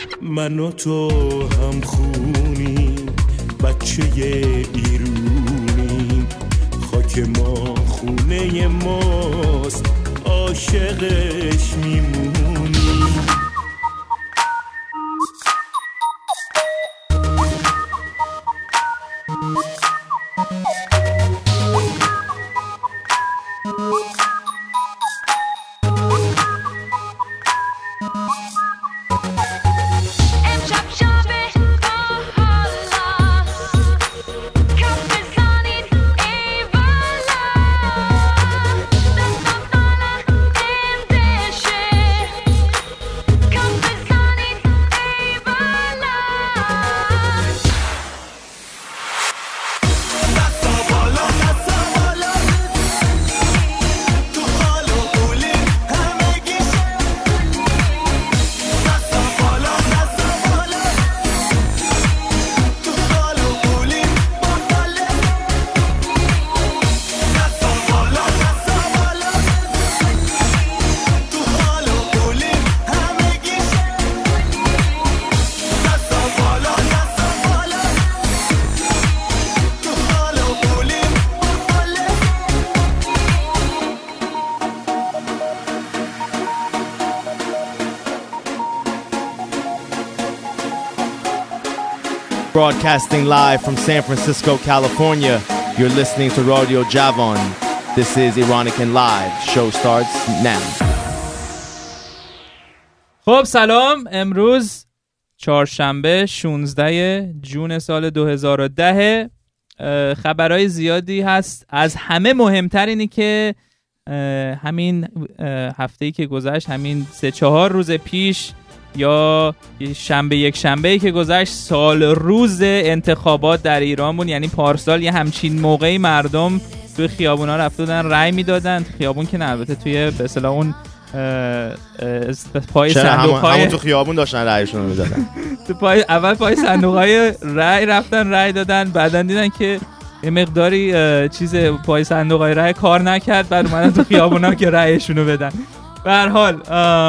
من و تو هم خونیم، بچه ایرونیم، خاک ما خونه ماست، عاشقش میمونیم. Broadcasting live from San Francisco, California. You're listening to Radio Javon. This is Ironican Live. Show starts now. خب سلام. امروز چهارشنبه 16 ژوئن سال 2010. خبرهای زیادی هست. از همه مهمتر اینی که همین هفته‌ای که گذشت، همین 3-4 روز پیش یا یک شنبه‌ای که گذشت، سال روز انتخابات در ایران بود. یعنی پارسال یه همچین موقعی مردم توی خیابونا رفته بودن رأی میدادن. خیابون که نه، البته توی به اصطلاح اون پای صندوق‌های همون تو خیابون داشتن رأیشون رو میدادن. تو پای صندوق‌های رأی رفتن رأی دادن، بعدن دیدن که یه مقداری چیز پای صندوق‌های رأی کار نکرد، بعد اومدن تو خیابونا که رأیشون رو بدن. به هر حال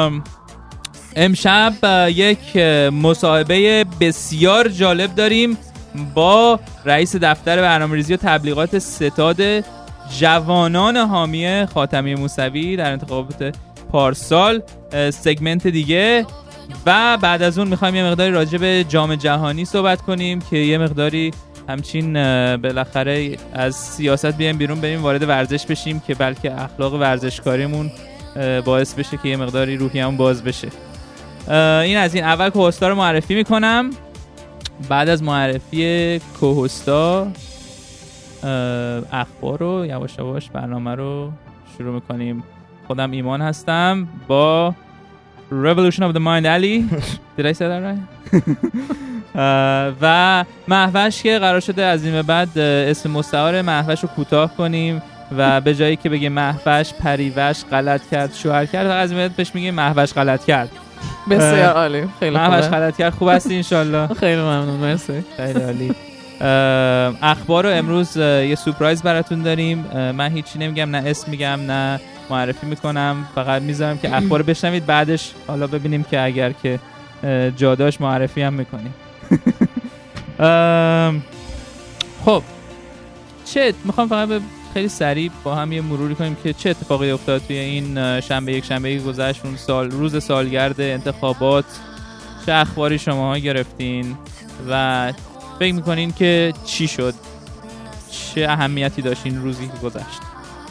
امشب یک مصاحبه بسیار جالب داریم با رئیس دفتر برنامه‌ریزی و تبلیغات ستاد جوانان حامی خاتمی موسوی در انتخابات پارسال، سگمنت دیگه. و بعد از اون میخوایم یه مقداری راجع به جام جهانی صحبت کنیم که یه مقداری همچین بالاخره از سیاست بیایم بیرون، بریم وارد ورزش بشیم که بلکه اخلاق ورزشکاریمون باعث بشه که یه مقداری روحیه‌مون باز بشه. این از این. اول کوهستا رو معرفی میکنم. بعد از معرفی کوهستا اخبار رو یواش یواش برنامه رو شروع میکنیم. خودم ایمان هستم با Revolution of the Mind Ali. Did I say that right? و مهوش که قرار شده از این به بعد اسم مستعار مهوش رو کوتاه کنیم و به جایی که بگه مهوش پریوش غلط کرد شوهر کرد، از این به بعد بهش میگه مهوش غلط کرد. بسیار عالی. خیلی خوبه. مهوش غلط کرد. خوب هستی انشالله؟ خیلی ممنون. مرسی. خیلی عالی. اخبار رو امروز یه سورپرایز براتون داریم. من هیچی نمیگم، نه اسم میگم نه معرفی میکنم، فقط میذارم که اخبار رو بشنوید، بعدش حالا ببینیم که اگر که جاداش معرفی هم میکنیم. خب میخوام فقط خیلی سریع با هم یه مروری کنیم که چه اتفاقی افتاد توی این یک شنبه گذشت، اون روز سالگرد انتخابات. چه اخباری شماها گرفتین و فکر میکنین که چی شد، چه اهمیتی داشت این روزی که گذشت؟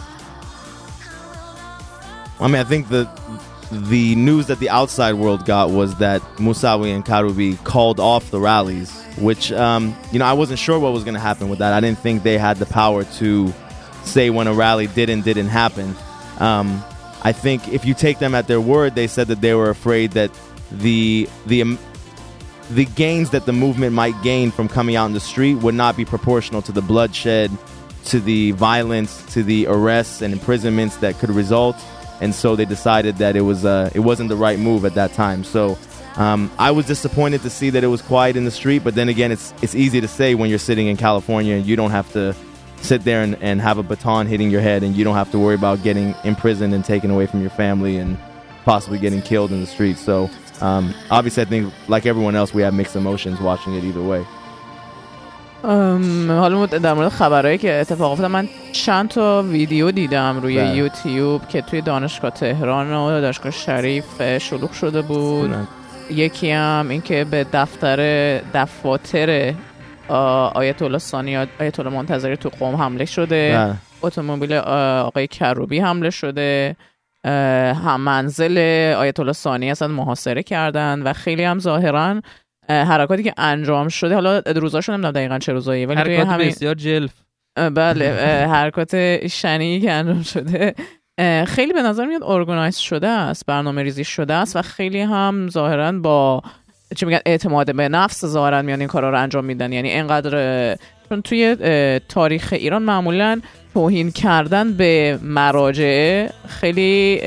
I mean, I think the news that the outside world got was that Mousawi and Karoubi called off the rallies, which, I wasn't sure what was going to happen with that. I didn't think they had the power to say when a rally didn't happen. I think if you take them at their word, they said that they were afraid that the gains that the movement might gain from coming out in the street would not be proportional to the bloodshed, to the violence, to the arrests and imprisonments that could result. And so they decided that it wasn't the right move at that time. So I was disappointed to see that it was quiet in the street, but then again, it's easy to say when you're sitting in California and you don't have to sit there and have a baton hitting your head, and you don't have to worry about getting imprisoned and taken away from your family and possibly getting killed in the street. So Obviously, I think like everyone else, we have mixed emotions watching it either way. حالا در مورد خبرهایی که اتفاق افتاد، من چند تا ویدیو دیدم روی یوتیوب که توی دانشگاه تهران و دانشگاه شریف شلوغ شده بود. یکی هم این که به دفاتر آیت الله ثانی آیت الله منتظری تو قم حمله شده، اتومبیل آقای کروبی حمله شده، هم منزل آیت الله ثانی اصلا محاصره کردن و خیلی هم ظاهرا حرکاتی که انجام شده، حالا روزاشو نمیدونم دقیقاً چه روزایی، ولی توی همین بسیار جلف، بله حرکات شنی که انجام شده خیلی به نظر میاد ارگانایز شده است، برنامه‌ریزی شده است و خیلی هم ظاهرا با چی میگن اعتماد به نفس ظاهرا میان این کارا رو انجام میدن. یعنی اینقدر چون توی تاریخ ایران معمولاً توهین کردن به مراجع خیلی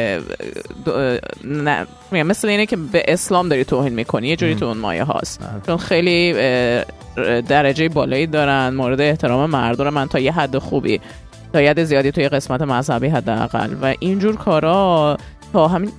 مثل اینه که به اسلام داری توهین میکنی، یه جوری تو اون مایه هاست، چون خیلی درجه بالایی دارن، مورد احترام مردم من تا یه حد خوبی، تا یه حد زیادی توی قسمت مذهبی حداقل، و اینجور کارا تا همین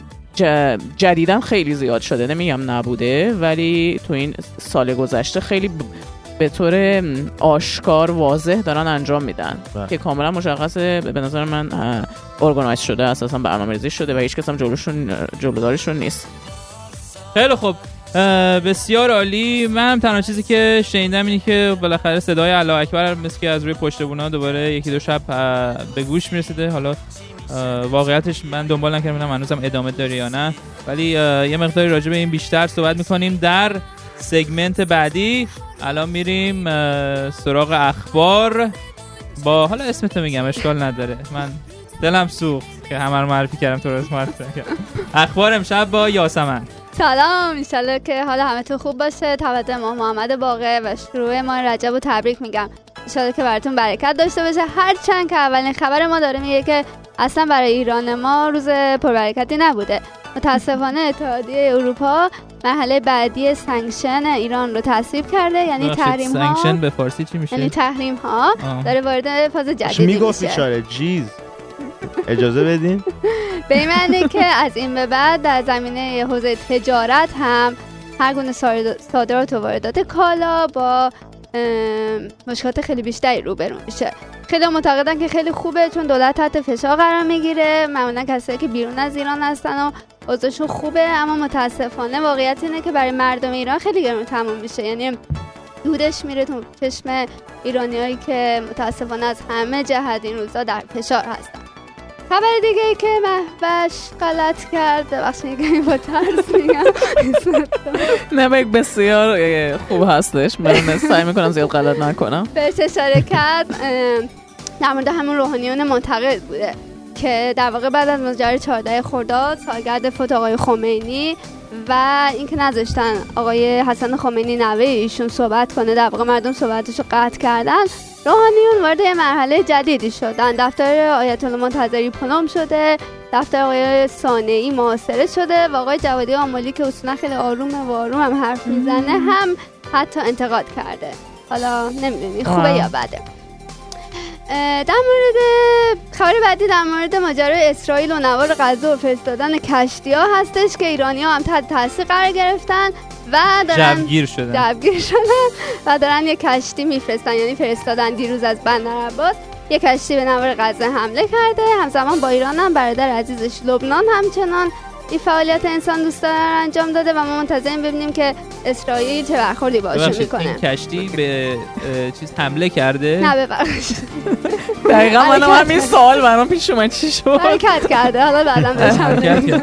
جدیدن خیلی زیاد شده، نمیگم نبوده، ولی تو این سال گذشته خیلی به طور آشکار واضح دارن انجام میدن که کاملا مشخصه. به نظر من ارگانایز شده، اساسا برنامه‌ریزی شده و هیچ کس هم جلودارشون نیست. خیلی خوب، بسیار عالی. من هم تنها چیزی که شنیدم اینه که بالاخره صدای الله اکبر مثل که از روی پشت بونا دوباره یکی دو شب به گوش میرسیده. حالا واقعیتش من دنبال نکردم ببینم هنوزم ادامه داره یا نه، ولی یه مقداری راجع به این بیشتر صحبت میکنیم در سگمنت بعدی. الان میریم سراغ اخبار با، حالا اسمتو میگم اشکال نداره، من دلم سوخت که همه رو معرفی کردم تو رو معرفی کردم. اخبار امشب با یاسمن. سلام، انشالله که حال همه تو خوب باشه. تولد ماه محمد باقر و شروع ماه رجب رو تبریک میگم. انشالله که براتون برکت داشته باشه. هرچند که اولین خبر ما داره میگه که اصلا برای ایران ما روز پربرکتی نبوده. متاسفانه اتحادیه اروپا مرحله بعدی سانکشن ایران رو تصویب کرده، یعنی تحریم ها. سانکشن به فارسی چی میشه؟ یعنی تحریم ها داره وارد فاز جدیدی میشه. میگفت اشاره جیز اجازه بدین به این معنی که از این به بعد در زمینه حوزه تجارت هم هر گونه صادرات و واردات کالا با مشکلات خیلی بیشتری روبرو میشه. خیلی معتقدن که خیلی خوبه، چون دولت تحت فشار قرار میگیره، معمولا کسایی که بیرون از ایران هستن و اوضاعشون خوبه، اما متاسفانه واقعیت اینه که برای مردم ایران خیلی گرون تموم میشه. یعنی دودش میره تو چشم ایرانیایی که متاسفانه از همه جهت این روزا در فشار هستن. خبر دیگه ای که مهوش غلط کرد، بخش میگم با ترس میگم نه بسیار خوب هستش، من سعی میکنم زیاد غلط نکنم. بهش اشاره کرد در مورد همون روحانیون منتقد بوده که در واقع بعد از ماجرای 14 خرداد سالگرد فوت آقای خمینی و اینکه نذاشتن آقای حسن خمینی نوه ایشون صحبت کنه، در واقع مردم صحبتشو قطع کردن، روحانیون وارد یه مرحله جدیدی شدن. دفتر آیت الله منتظری پلم شده، دفتر آقای ثانی محاصره شده و آقای جوادی آملی که اصولا خیلی آرومه و آروم هم حرف میزنه هم حتی انتقاد کرده. حالا نمیدونی خوبه یا بده. در مورد خبر بعدی در مورد ماجرای اسرائیل و نوار غزه و فرستادن کشتی‌ها هستش که ایرانی‌ها هم تحت تاثیر قرار گرفتن و دارن جوگیر شدن و دارن یک کشتی میفرستن، یعنی فرستادن دیروز از بندر عباس یک کشتی به نوار غزه حمله کرده. همزمان با ایران هم برادر عزیزش لبنان همچنان این فعالیت انسان دوستانه انجام داده و ما منتظریم ببینیم که اسرائیل چه برخوردی باشه میکنه. این کشتی به چیز حمله کرده؟ نه ببخشید. دقیقاً من همین سوال برام پیش اومد چی شد؟ حرکت کرده، حالا بعداً بهش حمله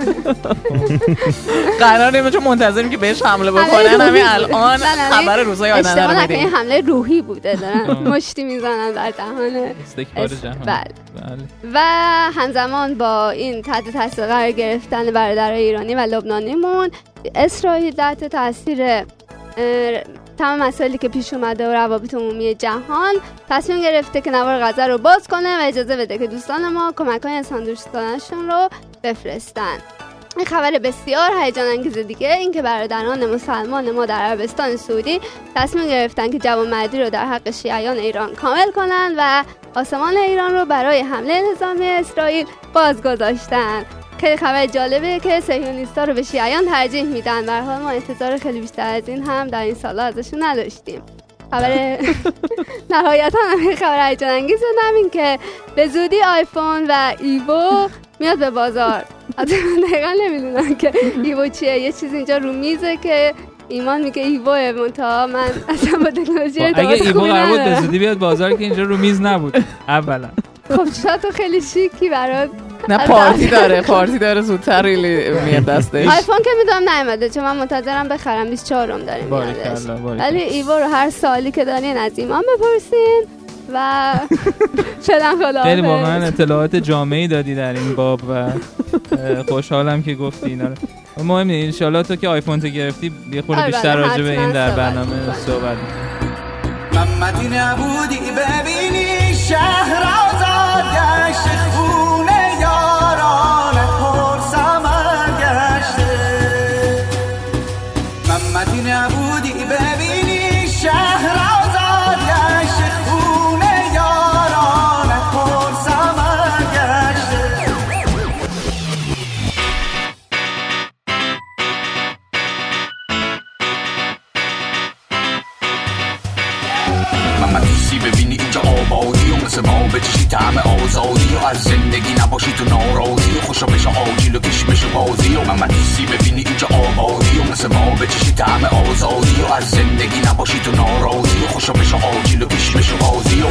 قراره چون منتظریم که بهش حمله بکنن. همین الان خبر روزای آینده رو میدیم. این حمله روحی بوده، دارن مشتی میزنن در دهان استکبار جهان. بله. و همزمان با این تحت تاثیر قرار گرفتن برادرای ایرانی و لبنانیمون، اسرائیل تحت تاثیر تمام مسائلی که پیش اومده و روابط عمومی جهان تصمیم گرفته که نوار غزه رو باز کنه و اجازه بده که دوستان ما کمک‌های انسان دوستانشون رو بفرستن. این خبر بسیار هیجان انگیز دیگه این که برادران مسلمان ما در عربستان سعودی تصمیم گرفتن که جوانمردی رو در حق شیعیان ایران کامل کنن و آسمان ایران رو برای حمله نظامی اسرائیل باز گذاشتن. خیلی خبر جالبه که صهیونیست‌ها رو به شیعیان ترجیح میدن. به هر حال ما انتظار خیلی بیشتر از این هم در این سال‌ها ازشون نداشتیم. خبر نهایتاً هم خبر هیجان انگیز این که به زودی آیفون و ایوو میاد به بازار. دقیقاً نمیدونم که ایوو چیه. یه چیز اینجا رو میزه که ایمان میگه ایوه، منتها من اصلا با تکنولوژی اگه ایوو قرار بود به زودی بیاد بازار که اینجا رو میز نبود اولا. خب شاید تو خیلی شیکی برات. نه پارتی داره زودتر میاد دستش. آیفون که میدونم نیومده چون من منتظرم بخرم 24م داریم میادش. ولی ایوو رو هر سالی که دارین از ایمان بپرسین و فعلا خدا. خیلی واقعا اطلاعات جامعی دادی در این باب و خوشحالم که گفتی اینا رو. مهم نیست ان شاءالله تو که آیفون تو گرفتی یه خورده بیشتر راجع به این در برنامه صحبت محمدی نبودی ببینی شهر آزاد گشت خونه یاران پر سمر گشته. محمدی نبودی ببینی شهر آزاد گشت خونه یاران پر سمر گشته. محمدی ببینی اینجا آبادی و مثل ما بچشی طعم آزادی و از زندگی نباشی تو ناراضی و خوشا بشه آجیل و کشمش و بازی و محمدی ببینی اینجا آبادی و مثل ما بچشی طعم آزادی و از زندگی نباشی تو ناراضی و خوشا بشه آجیل و کشمش و بازی و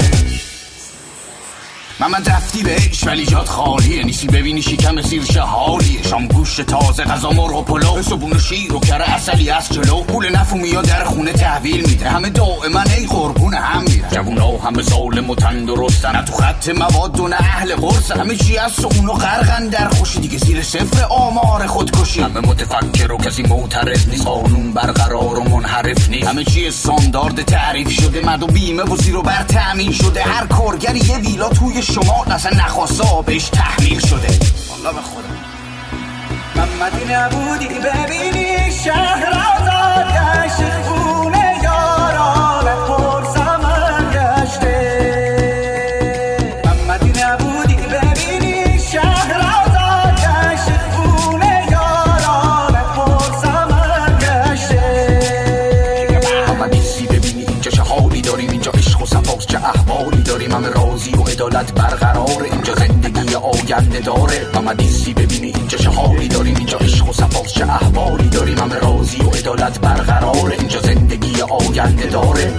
من رفتی بهش ولی جات خالیه. نیستی ببینی شکم سیر شهالیه. شام گوشت تازه غذا مرغ و پلو صبون و شیر و کره عسلی از جلو. پول نفومی ها در خونه تحویل میده. همه دائما ای قربون هم میرن. جوونا همه ظالم و تندرستن. نه تو خط مواد و نه اهل قرصن. همه چی از سون و غرقن در خوشی. دیگه زیر صفر آمار خودکشی. همه متفکر و کسی معترض نیست. قانون برقرار و منحرف نیست. همه چی استاندارد تعریف شده. مد و بیمه و زیر و بر تامین شده. هر کارگری یه ویلا توی شما اصلا نخواسته بهش تحمیل شده. والله به خدا محمدی نبودی ببینی شهر آزاد گشت خونه یاران پر سمر گشته. محمدی نبودی ببینی شهر آزاد گشت خونه یاران پر سمر گشته. محمدی سی ببینی اینجا چه حالی داریم. اینجا عشق و صفاست چه احوالی داریم. همه راضی و عدالت برقرار. اینجا زندگی آینده داره. محمدی ببینی اینجا چه حالی داریم. اینجا عشق و صفاست چه احوالی داریم. همه راضی و عدالت برقرار. اینجا زندگی آینده داره.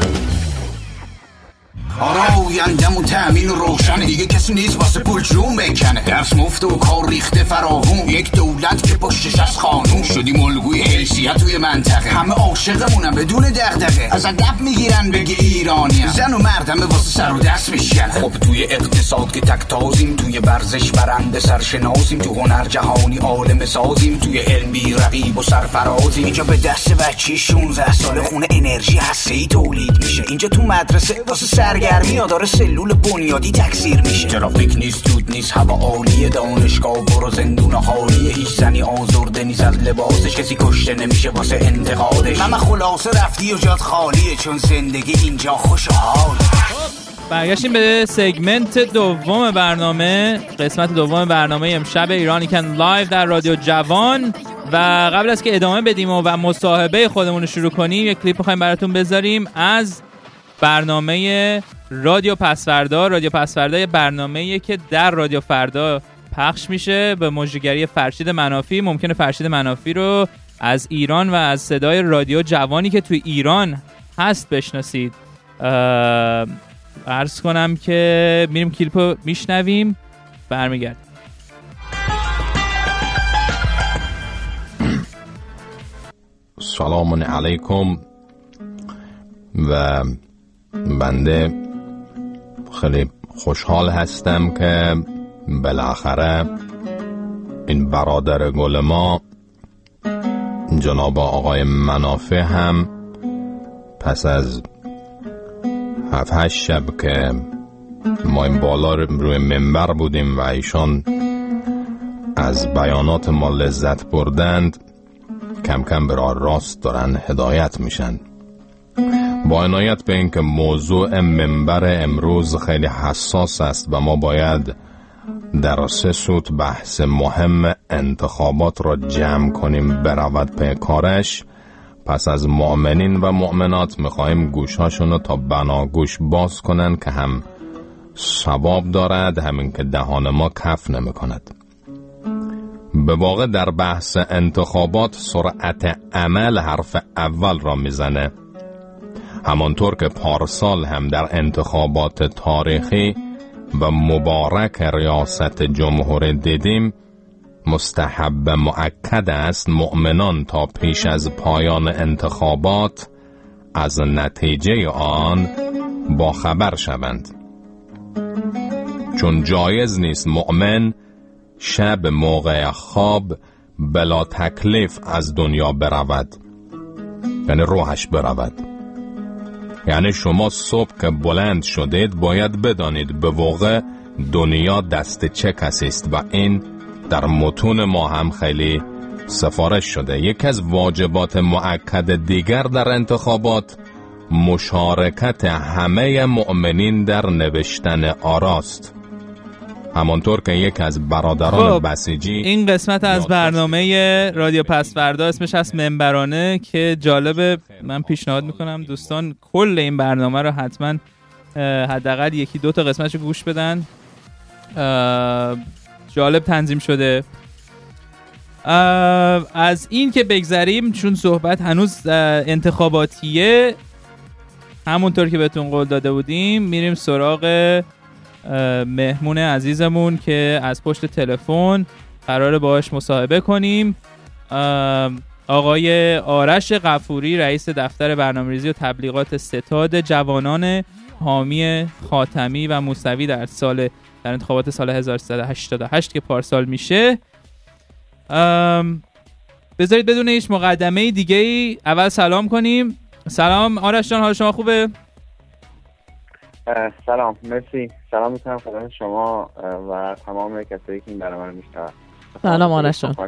آیندمون تأمین و روشنه. دیگه کسی نیست واسه پول جون بکنه. درس مفت و کار ریخته فراوون. یک دولت که پشتش از قانون. شدیم الگوی حیثیت توی منطقه. همه عاشقمونن بدون دغدغه. از ادب میگیرن بگی ایرانیم. زن و مرد همه واسه سر و دست میشکنه. خب توی اقتصاد که تک تازیم. توی ورزش برنده سرشناسیم. تو هنر جهانی عالم سازیم. توی علمی رقیب و سرفرازیم. اینجا به دست بچی 16 ساله خونه انرژی هسته‌ای تولید میشه. اینجا تو مدرسه واسه سرگرمی داره سلول بنیادی تکثیر میشه. ترافیک نیست، دود نیست، هوا عالیه. دانشگاه برو زندون خالیه. هیچ زنی آزرده نیست از لباسش. کسی کشته نمیشه واسه انتقادش. ماما خلاصه رفتی و جات خالیه. چون زندگی اینجا خوشحال. برگشتیم به سگمنت دوم برنامه، قسمت دوم برنامه امشب ایرانیکن لایو در رادیو جوان. و قبل از که ادامه بدیم و مصاحبه خودمون رو شروع کنیم، یک کلیپ می‌خوایم براتون بذاریم از برنامه رادیو پسفردا. رادیو پسفردا یه برنامه‌ایه که در رادیو فردا پخش میشه به مجریگری فرشید منافی. ممکنه فرشید منافی رو از ایران و از صدای رادیو جوانی که توی ایران هست بشناسید. عرض کنم که میریم کلیپو میشنویم برمیگردیم. سلام علیکم. و بنده خیلی خوشحال هستم که بالاخره این برادر گل ما جناب آقای منافع هم پس از 7-8 شب که ما این بالا روی منبر بودیم و ایشان از بیانات ما لذت بردند، کم کم به راه راست دارن هدایت میشن. با عنایت به اینکه موضوع منبر امروز خیلی حساس است و ما باید در 3 سوت بحث مهم انتخابات را جمع کنیم برود پی کارش، پس از مؤمنین و مؤمنات میخواهیم گوشهاشون رو تا بناگوش باز کنن که هم ثواب دارد همین که دهان ما کف نمی کند. به واقع در بحث انتخابات سرعت عمل حرف اول را میزنه، همانطور که پارسال هم در انتخابات تاریخی و مبارک ریاست جمهور دیدیم. مستحب مؤکد است مؤمنان تا پیش از پایان انتخابات از نتیجه آن با خبر شوند، چون جایز نیست مؤمن شب موقع خواب بلا تکلیف از دنیا برود، یعنی روحش برود. یعنی شما صبح که بلند شدید باید بدانید به واقع دنیا دست چه کسی است و این در متون ما هم خیلی سفارش شده. یکی از واجبات مؤکد دیگر در انتخابات مشارکت همه مؤمنین در نوشتن آراست، همانطور که یک از برادران بسیجی. این قسمت از برنامه رادیو پسوردا اسمش از منبرانه که جالبه. من پیشنهاد میکنم دوستان کل این برنامه رو حتما حداقل 1-2 تا قسمتش رو گوش بدن، جالب تنظیم شده. از این که بگذریم، چون صحبت هنوز انتخاباتیه، همونطور که بهتون قول داده بودیم میریم سراغ مهمون عزیزمون که از پشت تلفن قراره باهاش مصاحبه کنیم. آقای آرش غفوری، رئیس دفتر برنامه‌ریزی و تبلیغات ستاد جوانان حامی خاتمی و موسوی در انتخابات سال 1388 که پارسال میشه. بذارید بدون هیچ مقدمه دیگه ای اول سلام کنیم. سلام آرش جان، حال شما خوبه؟ سلام، مرسی. سلام میکنم خدمت شما و تمام کسایی که این برنامه رو میشنون. سلام آرش جان.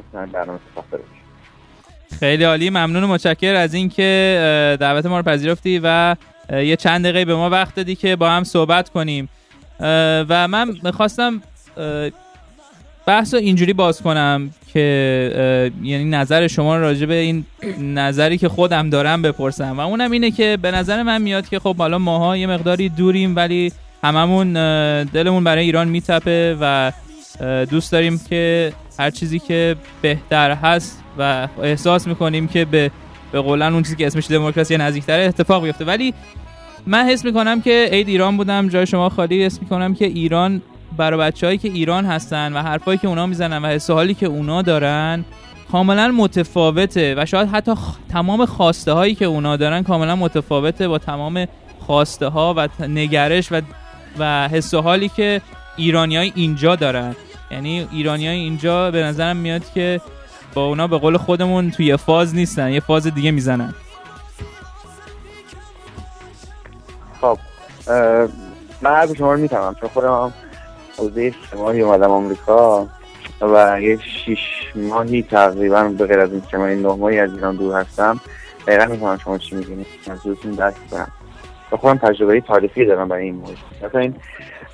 خیلی عالی، ممنون و متشکر از این که دعوت ما رو پذیرفتی و یه چند دقیقه به ما وقت دادی که با هم صحبت کنیم. و من میخواستم بحث رو اینجوری باز کنم که یعنی نظر شما راجع به این نظری که خودم دارم بپرسم، و اونم اینه که به نظر من میاد که خب حالا ماها یه مقداری دوریم ولی هممون دلمون برای ایران میتپه و دوست داریم که هر چیزی که بهتر هست و احساس میکنیم که به قولن اون چیزی که اسمش دموکراسی نزدیک‌تره اتفاق بیفته. ولی من حس میکنم که عید ایران بودم جای شما خالی، حس میکنم که ایران برای بچه‌هایی که ایران هستن و حرفایی که اونا میزنن و حس و حالی که اونا دارن کاملا متفاوته و شاید حتی تمام خواسته هایی که اونا دارن کاملا متفاوته با تمام خواسته ها و نگرش و حس و حالی که ایرانیای اینجا دارن. یعنی ایرانیای اینجا به نظرم میاد که با اونا به قول خودمون توی فاز نیستن، یه فاز دیگه میزنن. خب من حرف شما رو میتونم، چون خودم هم حوزه 3 ماهی اومدم آمریکا و یه 6 ماهی تقریبا به غیر از این 3 ماهی 9 ماهی از ایران دور هستم. دقیقا میفهمم شما چی میگین، منظورتون درک کنم. و خودم تجربه تاریخی دارم برای این موضوع. مثلا این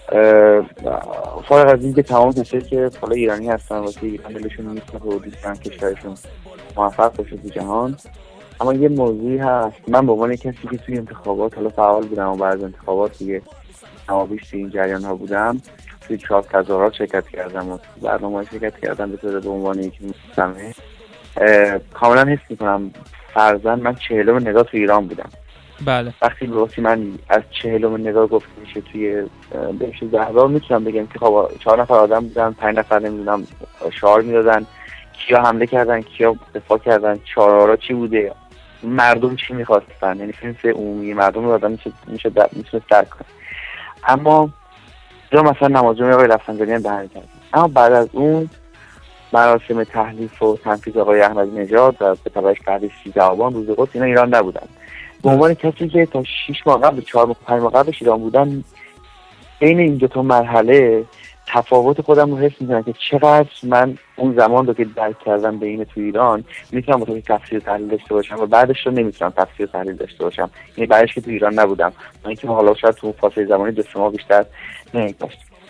فارغ از این که تمام کسایی که حالا ایرانی هستن واسه ایران دلشون میسته و دوستن کشورشون موفق باشه تو جهان، اما یه موضوعی هست. من به عنوان کسی که توی انتخابات حالا فعال بودم و بعد از انتخابات دیگه نمابیش توی این جریان ها بودم، توی 4 تظاهرات شرکت کردم و برنامه شرکت کردم به عنوان یکی مستمع. کاملا حس میکنم فرضاً من 40 نگاه توی ایران بودم. بله. وقتی لوسی من از 40 نگاه گفته میشه توی بهش زهرا، میتونم بگم که خب 4 نفر آدم بودن، 5 نفر نمیدونم شعار میدادن، کیا حمله کردن، کیا دفاع کردن، شعارها چی بوده، مردم چی میخواستن، یعنی فیلم عمومی مردم رو آدم میشه درک کنه. اما یا مثلا نماز جمعه آقای رفسنجانی هم دهن کردن. اما بعد از اون مراسم تحلیف و تنفیذ آقای احمدی نژاد و به تبعش تحلیف 13 آبان روز قدس، اینا ایران نبودن. به عنوان کسی که تا 6 ماه قبل 4-5 ماه قبلش ایران بودن، بین این 2 تا مرحله تفاوت خودم رو حس می‌کنم که چقدر من اون زمان رو که درک کردم بین تو ایران میتونم متوجه تفسیر تحلیل داشته باشم و بعدش رو نمیتونم تفسیر تحلیل داشته باشم. یعنی بعدش که تو ایران نبودم، من اینکه حالا شاید تو فاصله زمانی 2 ماه بیشتر نمی‌گذشت.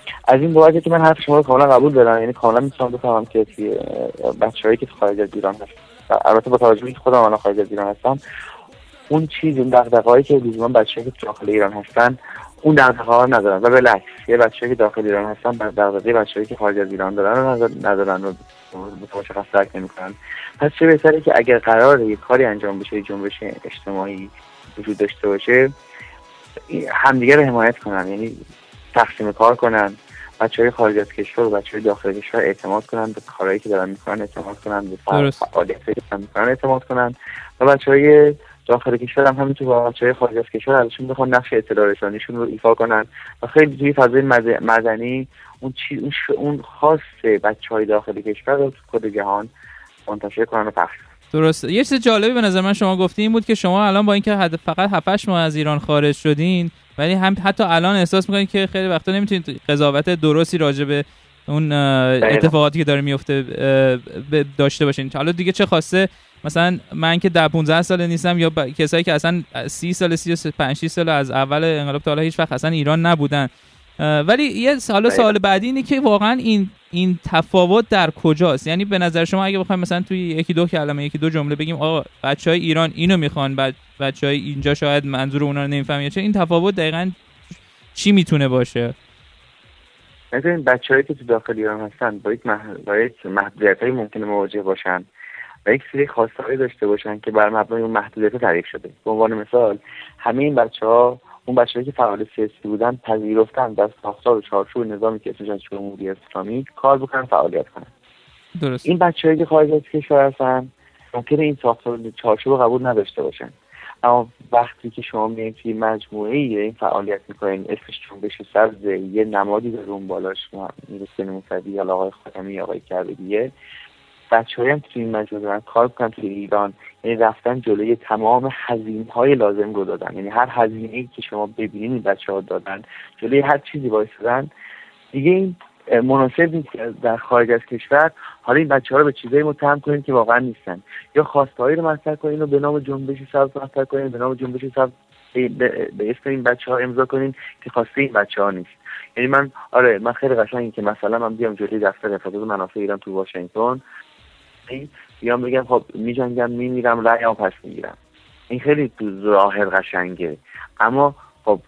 از این بابت که من حرف شما رو کاملا قبول دارم، یعنی کاملا میتونم بفهمم که بچه‌هایی که خارج از ایران هستن، البته با توجه به اینکه خودم الان خارج از ایران هستم، اون چیز، اون دغدغه‌هایی که لزوما بچه‌ها که داخل ایران هستن اون دغدغه‌ها رو ندارن و بالعکس یه بچه‌ای که داخل ایران هستن دغدغه بچه‌ای که خارج از ایران دارن رو ندارن و مشخص درک نمی‌کنن. پس چه بهتره که اگر قراره یه کاری انجام بشه، جنبش اجتماعی وجود داشته باشه، همدیگه رو حمایت کنن، یعنی تقسیم کار کنن، بچه‌های خارج از کشور و بچه‌های داخل کشور اعتماد کنن به کارهایی که دارن میکنن، اعتماد کنن به فعالیتایی که دارن میکنن اعتماد کنن، و بچه‌های داخل کشور هم همینطور با بچه‌های خارج از کشور ازشون بخوان نقش اطلاع رسانیشون رو ایفا کنن و خیلی توی فضای مدنی اون خاص بچه‌های داخل کشور رو تو کل جهان منتشر کنن و پخش. درسته. یه چیز جالبی به نظر من شما گفتی این بود که شما الان با اینکه فقط 7-8 ماه از ایران خارج شدین ولی هم حتی الان احساس میکنید که خیلی وقتا نمیتونید قضاوت درستی راجع به اون اتفاقاتی که داره میفته داشته باشین. حالا دیگه چه خاصه مثلا من که 10-15 سال نیستم یا کسایی که اصلا 30 سال 35 سال از اول انقلاب تا حالا هیچ وقت اصلا ایران نبودن، ولی یه سوال بعدی اینه که واقعا این تفاوت در کجاست؟ یعنی به نظر شما اگه بخوایم مثلا توی 1-2 کلمه 1-2 جمله بگیم آقا بچهای ایران اینو میخوان، بعد بچهای اینجا شاید منظور اونا رو نمیفهمن، چه این تفاوت دقیقاً چی میتونه باشه؟ مثلا بچه‌هایی که تو داخل ایران هستن با یک محدودیت‌های ممکنه مواجه باشن و یک سری خواسته‌هایی داشته باشن که بر مبنای اون محدودیت‌ها تعریف شده. به عنوان مثال همه این بچه‌ها، اون بچه‌هایی که فعال سیاسی بودن، پذیرفتن در ساختار و چارچوب نظامی که اسمش جمهوری اسلامی کار بکنن، فعالیت کنن. درست. این بچه‌هایی که خارج از کشور هستن ممکنه این ساختار و چارچوب قبول نداشته باشن، اما وقتی که شما میایید توی مجموعه‌ای این فعالیت می‌کنین، اسمش جنبش سبز، یه نمادی داره اون بالاش، حسین موسوی یا آقای خاتمی یا آقای کعبگیه، بچه‌هایی هم که توی این مجموعه دارن کار می‌کنن توی ایران، یعنی رفتن جلوی تمام هزینه‌های لازم رو دادن، یعنی هر هزینه‌ای که شما ببینید این بچه‌ها دادن، جلوی هر چیزی وایسادن. دیگه این مناسب نیست که در خارج از کشور حالا این بچه‌ها رو به چیزایی متهم کنین که واقعا نیستن، یا خواسته‌هایی رو مطرح کنین و به نام جنبش سبز مطرح کنین، به نام جنبش سبز به اسم این بچه‌ها امضا کنین که خواسته این بچه‌ها نیست. یعنی من خیلی قشنگه که مثلا من بیام جلوی دفتر حفاظت منافع ایران تو واشنگتن بیام بگم خب میجنگم، میمیرم، رأیمو پس میگیرم، این خیلی تو ظاهر قشنگه، اما خب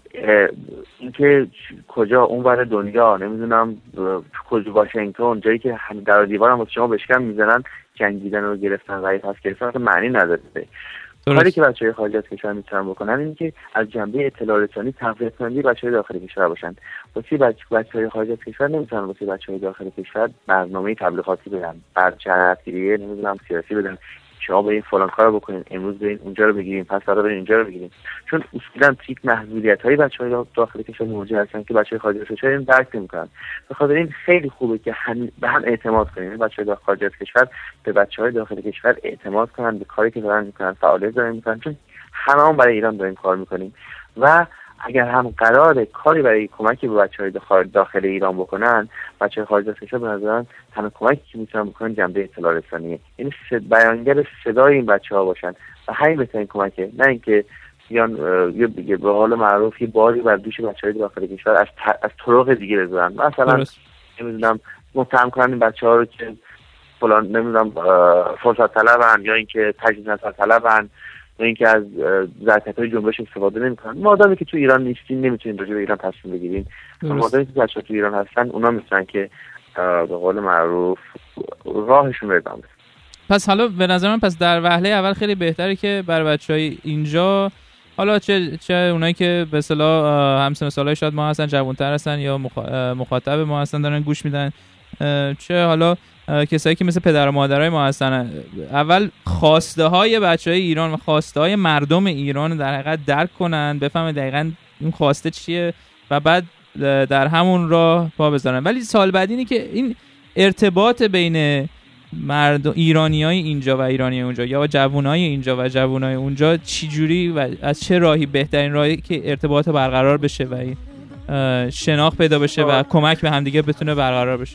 اینکه کجا اونور دنیا، نمیدونم کجا، واشنگتن، جایی که در دیوار هم شما بشکن میزنن، جنگیدن رو گرفتن، رأی پس گرفتن، معنی نداره. کاری که بچه‌های خارج از کشور میتونن بکنن اینه که از جنبه اطلاع رسانی تقویت کننده بچه‌های داخل کشور باشن. واسه بچه‌های خارج از کشور نمیتونن واسه بچه‌های داخل کشور برنامه تبلیغاتی بدن، برچسب‌گیری نمیدونم سیاسی بدن، شما برین فلان کارو بکنین، امروز برین اونجا رو بگیرین، پس فردا برین اینجا رو بگیرین، چون اصولا یک محدودیت‌های بچه‌های داخل کشور مواجه هستن که بچه‌های خارج از کشور این درک نمی‌کنن. به خاطر این خیلی خوبه که به هم اعتماد کنیم، بچه‌های خارج از کشور به بچه‌های داخل کشور اعتماد کنن، به کاری که دارن می‌کنن، فعالیت دارن می‌کنن، چون هممون برای ایران داریم کار می‌کنیم و اگر هم قراره کاری برای کمکی به بچه‌های داخل ایران بکنن، بچه‌های خارج از کشور به نظرن تنها کمکی که میتونن بکنن جنبه اطلاع رسانیه، یعنی بیانگر صدای این بچه‌ها باشن و همین بهترین کمکه، نه اینکه بیان یه به حال معروف یه باری بر دوش بچه‌های داخل کشور از طرق دیگه بذارن، مثلا نمیدونم متهم کنن این بچه‌ها رو که فلان نمیدونم فرصت طلبن، یا اینکه تجهیز نظر طلبن، یا اینکه از ظرفیت‌های جنبش استفاده نمی‌کنن. مادامی که تو ایران نیستین نمیتونین راجع به ایران تصمیم بگیرین، مادامی که بچه‌ها تو ایران هستن اونا میتونن که به قول معروف راهشون رو ادامه. پس حالا به نظر من در وهله اول خیلی بهتره که برای بچه‌های اینجا، حالا چه اونایی که به اصطلاح همسن سالای شاید ما هستن، جوان‌تر هستن یا مخاطب ما هستن دارن گوش میدن، چه حالا کسایی که مثل پدر و مادرای ما هستن، اول خواسته های بچهای ایران و خواسته های مردم ایران در حقیقت درک کنن، بفهمن دقیقاً این خواسته چیه و بعد در همون راه پا بذارن. ولی سوال بعد اینه که این ارتباط بین ایرانیای اینجا و ایرانیای اونجا، یا جوانای اینجا و جوانای اونجا چی جوری و از چه راهی بهترین راهی که ارتباط برقرار بشه و این شناخت پیدا بشه و کمک به همدیگه بتونه برقرار بشه؟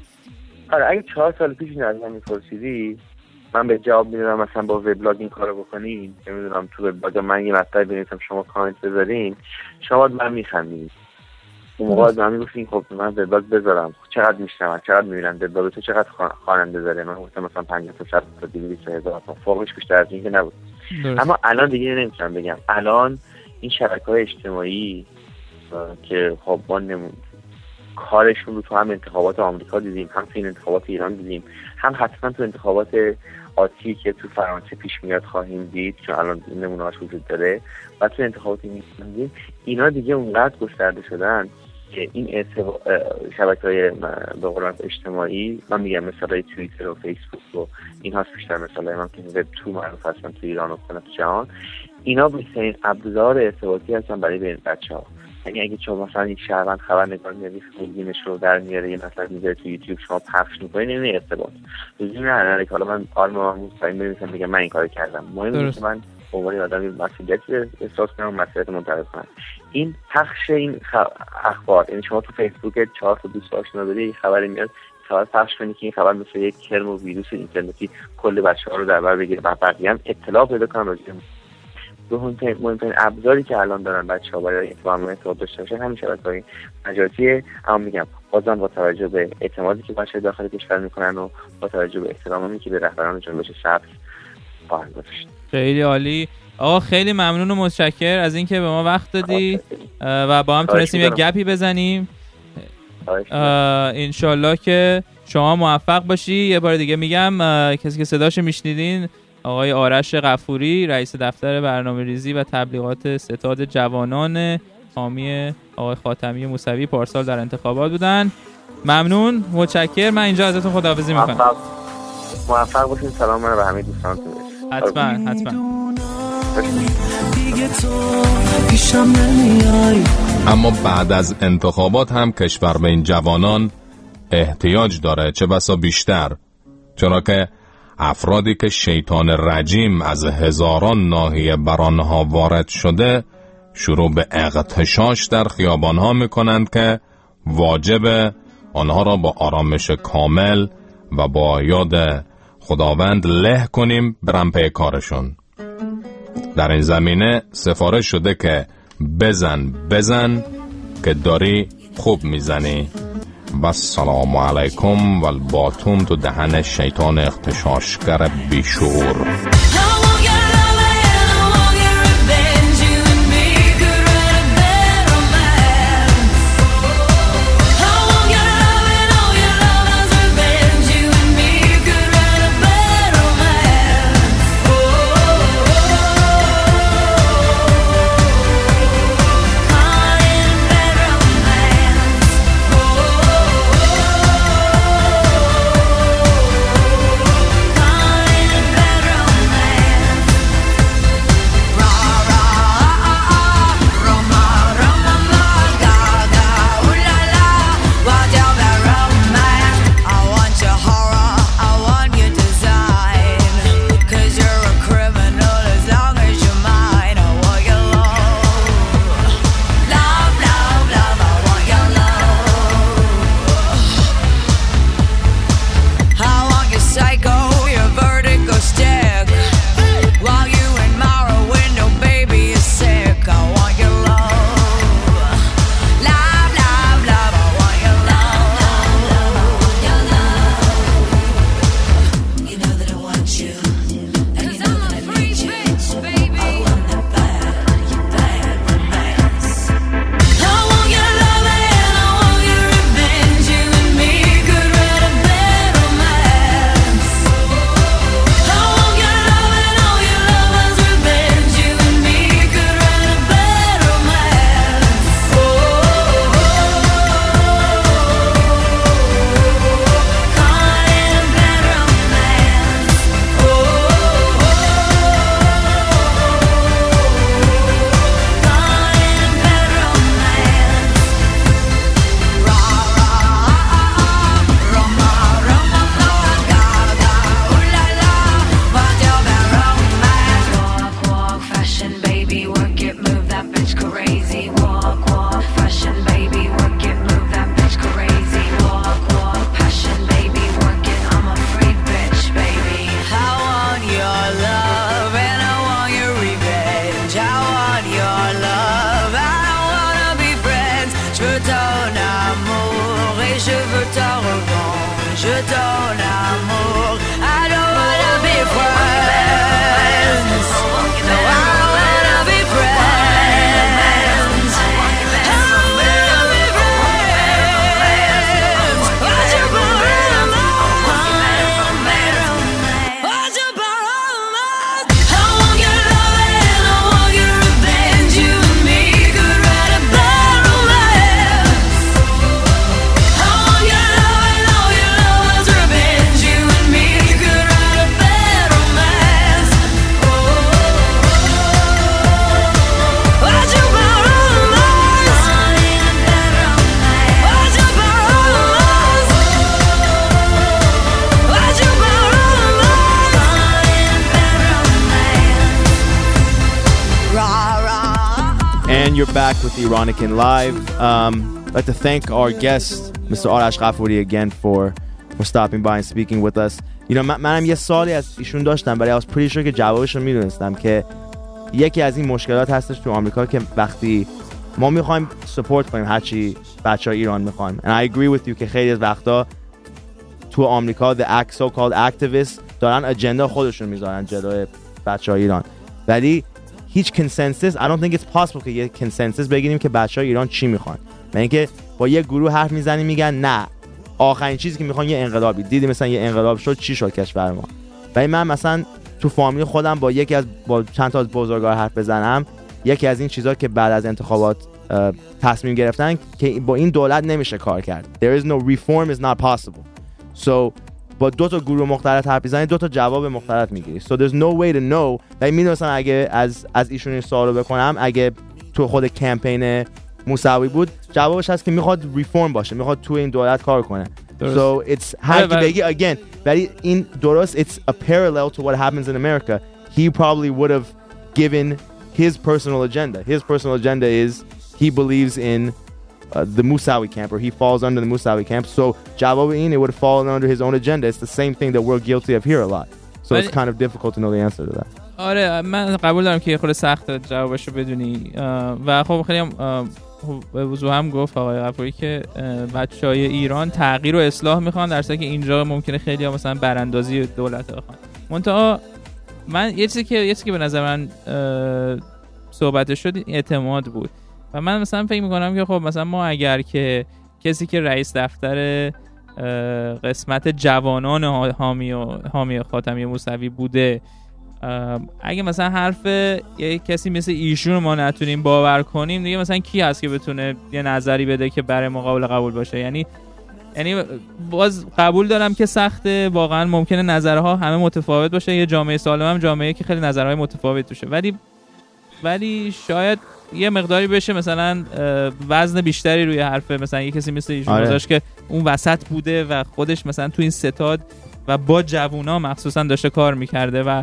اگه 4 سال پیش از من می‌پرسیدی من به جواب میدادم مثلا با وبلاگ این کارو بکنین، نمیدونم تو وبلاگ من یه مطلب بنویسم شما کامنت بذارین، شما من میخندید. اون موقع از من گفتین خب من ددباگ بذارم، چقدر میشنم، چقدر میبینم، ددباگ تو چقدر خواننده داره؟ من گفتم مثلا 50 تا 100 تا 200 هزار تا، فوقش بیشتر از این که نبود. اما الان دیگه نمیتونم بگم. الان این شبکه‌های اجتماعی که خب ما کارشون رو تو هم انتخابات آمریکا دیدیم، هم تو این انتخابات ایران دیدیم، هم حتما تو انتخابات آتی که تو فرانسه پیش میاد خواهیم دید، چون الان نمونه‌اش وجود داره، و تو انتخابات دیدیم. اینا دیگه اونقدر گسترده شدن که این شبکه‌های به قول اجتماعی، من میگم مثلا توییتر و فیسبوک و اینها بیشتر مثلا من که وب 2 معروف هستن تو ایران و تو جهان، اینا بهترین ابزار ارتباطی هستن برای بچه‌ها. یعنی اگه شما مثلا یک شهروند خبر نگار می‌کنید، خودگیمش رو در میاره، یه مثلا میذاره تو یوتیوب، شما پخش می‌کنید، این ارتباط. لزومی نداره که حالا من آرمان سعی می‌کنم بگم من این کارو کردم. مهم اینه که من به عنوان آدمی مسئولیت احساس کنم، مسئولیت منتقل کنم. این پخش این اخبار، یعنی شما تو فیسبوک 4 تا دوست آشنا داری، خبری میاد، خبر پخش کنی که این خبر مثل یک کرم و ویروس اینترنتی کل بچه‌ها رو در بر بگیره و بقیه هم اطلاع پیدا کنن راجع به مهمترین ابزاری که الان دارن بچه‌ها برای ارتباط داشته باشن همین شبکه‌های مجازیه. اما میگم بازم با توجه به اعتمادی که بچه‌ها داخل کشور میکنن و با توجه به احترامی که به رهبران جنبش سبز خواهند داشت. خیلی عالی آقا، خیلی ممنون و متشکر از اینکه به ما وقت دادی و با هم تونستیم یک گپی بزنیم. انشالله که شما موفق باشی. یه بار دیگه میگم کسی که صداشو میشنیدین آقای آرش غفوری، رئیس دفتر برنامه‌ریزی و تبلیغات ستاد جوانان حامی آقای خاتمی موسوی پارسال در انتخابات بودن. ممنون، متشکر. من اینجا ازتون خداحافظی میکنم. موفق باشین. سلام من به همه دوستانتون. حتما. اما بعد از انتخابات هم کشور به این جوانان احتیاج داره، چه بسا بیشتر، چرا که افرادی که شیطان رجیم از هزاران ناحیه بر آنها وارد شده شروع به اغتشاش در خیابانها میکنند که واجب آنها را با آرامش کامل و با یاد خداوند له کنیم برن پی کارشون. در این زمینه سفارش شده که بزن که داری خوب میزنی. و السلام علیکم و الباتون تو دهن شیطان اغتشاشگر بیشور. je donne l'amour. I don't wanna be friends. No, I don't wanna be friends. I don't wanna be friends. Why'd you borrow mine? Why'd you borrow mine? I want your love and I want your revenge. You and me could write a bad romance. I want your love and all your love's revenge. You and me could write a bad romance. Why'd you borrow mine? Why'd you borrow mine? Why'd you borrow mine? Rah, rah. And you're back with Iranican Live. I'd like to thank our guest, Mr. Arash Ghafouri, again for stopping by and speaking with us. You know, منم یه سوالی از ایشون داشتم ولی I was pretty sure که جوابش رو میدونستم که یکی از این مشکلات هستش تو آمریکا که وقتی ما میخوایم سپورت کنیم هرچی بچه‌های ایران میخوایم. And I agree with you که خیلی از وقتا تو آمریکا the so-called activists دارن اجندا خودشون میذارن جلوی بچه‌های ایران ولی هیچ کنسنسس I don't think it's possible که یه کنسنسس بگیریم که بچه‌های ایران چی میخوان. و اینکه با یه گروه حرف میزنیم میگن نه آخرین چیزی که میخوان یه انقلابی. دیدی مثلا یه انقلاب شد چی شد کشور ما. ولی من مثلا تو فامیل خودم با چند تا از بزرگا حرف بزنم یکی از این چیزا که بعد از انتخابات تصمیم گرفتن که با این دولت نمیشه کار کرد. There is no reform is not possible. So با دو تا گروه مختلف حرف بزنی دو تا جواب مختلف میگیری. So there's no way to know. ولی میدونستم اگه از ایشون این سوالو بکنم اگه تو خود کمپین موسوی بود جوابش هست که میخواد ریفورم باشه میخواد تو این دولت کار کنه. So it's هر کی بگی again ولی این درست it's a parallel to what happens in America. He probably would have given his personal agenda. His personal agenda is he believes in the Musawi camp or he falls under the Musawi camp. So جواب این it would have fallen under his own agenda. It's the same thing that we're guilty of here a lot. So it's kind of difficult to know the answer to that. آره من قبول دارم که یه خورده سخته جوابشو بدونی و خب خیلی به وضوح هم گفت آقای غفوری که بچهای ایران تغییر و اصلاح میخوان در حالی که اینجا ممکنه خیلی ها مثلا براندازی دولت بخوان. منتها من یه چیزی که به نظر من صحبت شد اعتماد بود و من مثلا فکر میکنم که خب مثلا ما اگر که کسی که رئیس دفتر قسمت جوانان حامی خاتمی موسوی بوده اگه مثلا حرف یه کسی مثل ایشون ما نتونیم باور کنیم دیگه مثلا کی هست که بتونه یه نظری بده که برای مقابل قبول باشه. یعنی باز قبول دارم که سخته واقعا ممکنه نظرها همه متفاوت باشه. یه جامعه سالم هم جامعه که خیلی نظرهای متفاوت توشه ولی شاید یه مقداری بشه مثلا وزن بیشتری روی حرف مثلا یه کسی مثل ایشون گذاشت که اون وسط بوده و خودش مثلا تو این ستاد و با جوونا مخصوصا داشته کار میکرده و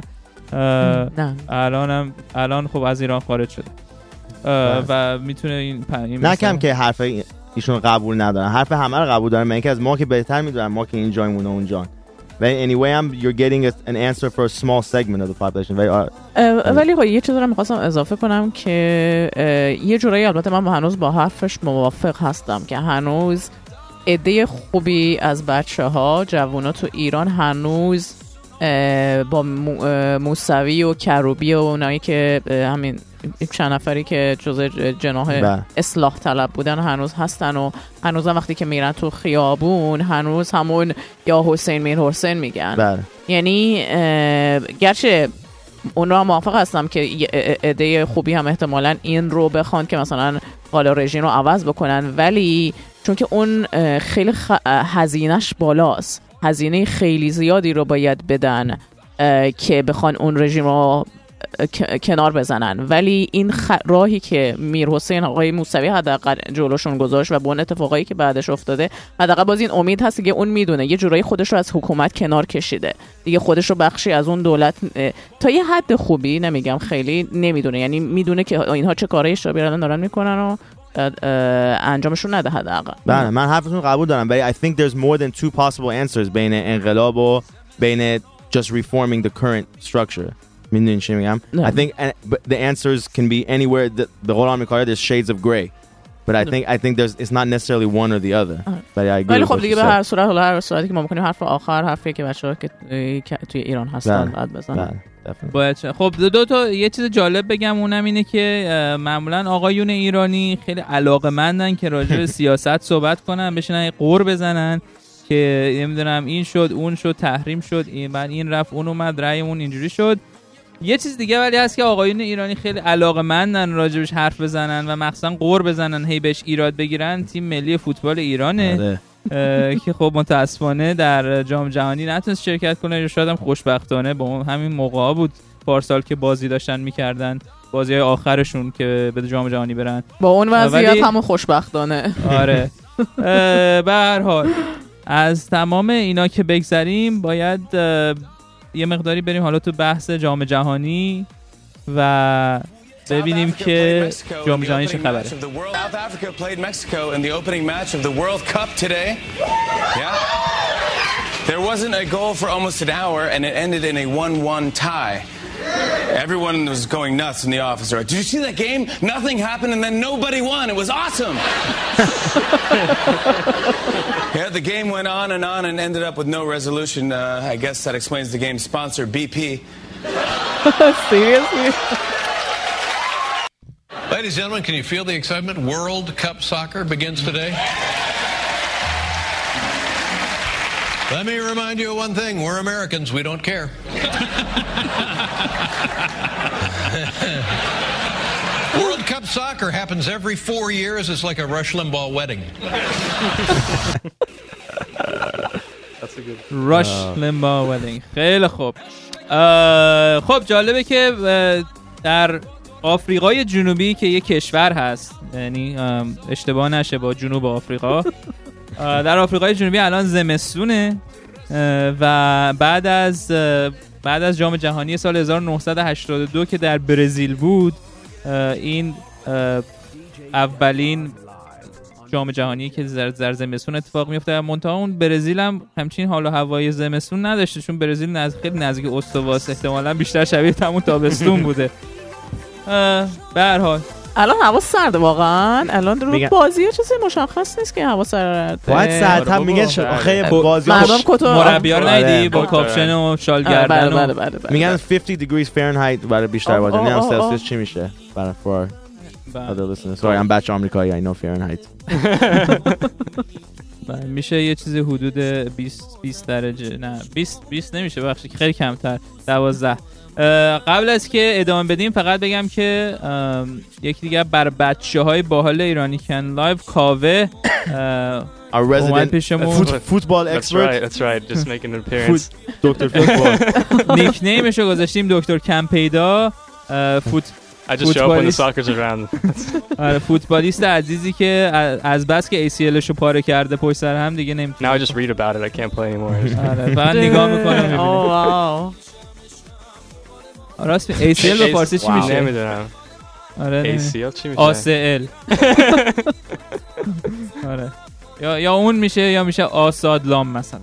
الان خب از ایران خارج شده و میتونه این نکم که حرف ایشون قبول ندارن حرف همه رو قبول دارن. من اینکه از ما که بهتر میدونن ما که اینجایمون اونجان. Anyway, you're getting an answer for a small segment of the population. ولی خب یه چیزی رو می‌خواستم اضافه کنم که یه جورایی البته من هنوز با حرفش موافق هستم که هنوز عده خوبی از بچه‌ها جوونا تو ایران هنوز با موسوی و کروبی و اونایی که همین چند نفری که جزء جناح اصلاح طلب بودن هنوز هستن و هنوز هم وقتی که میرن تو خیابون هنوز همون یا حسین میر حسین میگن. یعنی گرچه اون رو هم موافق هستم که عده خوبی هم احتمالاً این رو بخوان که مثلا حالا رژیم رو عوض بکنن ولی چون که اون خیلی هزینه‌اش بالاست هزینه خیلی زیادی رو باید بدن که بخوان اون رژیم رو کنار بزنن ولی این راهی که میر حسین آقای موسوی حداقل جلوشون گذاشت و با اون اتفاقایی که بعدش افتاده حداقل باز این امید هست که اون میدونه یه جورایی خودش رو از حکومت کنار کشیده دیگه خودش رو بخشی از اون دولت تا یه حد خوبی نمیگم خیلی نمیدونه یعنی میدونه که اینها چه کارهای اشتباهی دارن میکنن و انجامشون نده حداقل. بله من حرفتون قبول دارم ولی I think there's more than two possible answers بین انقلاب و بین just reforming the current structure. میدونین چی میگم؟ I think the answers can be anywhere. The قول آمریکایی there's shades of gray. But I think it's not necessarily one or the other. But I agree. ولی with خب what دیگه you به said. هر صورت، حالا هر صورتی که ما می‌کنیم حرف آخر حرفی که بچه‌ها که توی ایران هستن بله. بعد بزنن. بله، definitely. باید خب دو تا یه چیز جالب بگم، اونم اینه که معمولا آقایون ایرانی خیلی علاقه‌مندن که راجع به سیاست صحبت کنن، بشینن قور بزنن که نمیدونم این شد اون شد تحریم شد این رفت اون اومد رأیمون اینجوری شد. یه چیز دیگه ولی هست که آقایون ایرانی خیلی علاقه‌مندن راجبش حرف بزنن و مخصوصا قور بزنن، هی بهش ایراد بگیرن. تیم ملی فوتبال ایرانه که خب متاسفانه در جام جهانی نتونست شرکت کنه، شاید هم خوشبختانه با همین موقعا بود پارسال که بازی داشتن میکردن، بازی‌های آخرشون که به جام جهانی برن، با اون وضعیت ولی... همون خوشبختانه. آره. به هر حال از تمام اینا که بگذریم باید یه مقداری بریم حالا تو بحث جام جهانی و ببینیم که جام جهانی چه خبره. South Africa played Mexico in the opening match of the World Cup today. Yeah. There wasn't a goal for almost an hour and it ended in a 1-1 tie. Everyone was going nuts in the office. Did you see that game? Nothing happened and then nobody won. It was awesome. Yeah, the game went on and ended up with no resolution. I guess that explains the game's sponsor, BP. Seriously? Ladies and gentlemen, can you feel the excitement? World Cup soccer begins today. Let me remind you of one thing. We're Americans. We don't care. World Cup soccer happens every 4 years. It's like a Rush Limbaugh wedding. Rush Limbaugh wedding. خیلی خوب. خب جالبه که در آفریقای جنوبی که یک کشور هست، یعنی اشتباه نشه با جنوب آفریقا، در آفریقای جنوبی الان زمستونه و بعد از جام جهانی سال 1982 که در برزیل بود، این اولین جام جهانی که در زمستون اتفاق میفته. منتها اون برزیل هم همچین حال و هوای زمستون نداشته، چون برزیل خیلی نزدیک استواست، احتمالاً بیشتر شبیه همون تابستون بوده. به هر حال الان هوا سرده واقعا. الان رو بازی چیزی مشخص نیست که هوا سرده. باید سرد هم میگن آخه بازی مربی‌ها رو ندیدی با کاپشن و شال گردن میگن 50 degrees Fahrenheit برای بیشتر بازی. نمیدونم سلسیوس چی میشه برای for other listeners. Sorry, I'm بچه آمریکایی. I know Fahrenheit. میشه یه چیزی حدود 20 درجه، نه 20 نمیشه، بخشی که خیلی کمتر، 12. قبل از که ادامه بدیم فقط بگم که یکی دیگه بر بچه‌های باحال ایرانی کن لایو کاوه our resident football expert. That's right. Just making an appearance. دکتر فوتبال. نیکنیمشو گذاشتیم دکتر کم پیدا. I just show up when the soccer's around. آره فوتبالیست عزیزی که از بس که ACLش رو پاره کرده پشت سر هم دیگه نمیتونه. Now I just read about it. I can't play anymore. آره فقط نگاه میکنم میبینم. واو. راست ACL به فارسی چی میشه؟ نمیدونم. آره ACL چی میشه؟ ACL. آره یا اون میشه یا میشه آسادلام مثلا.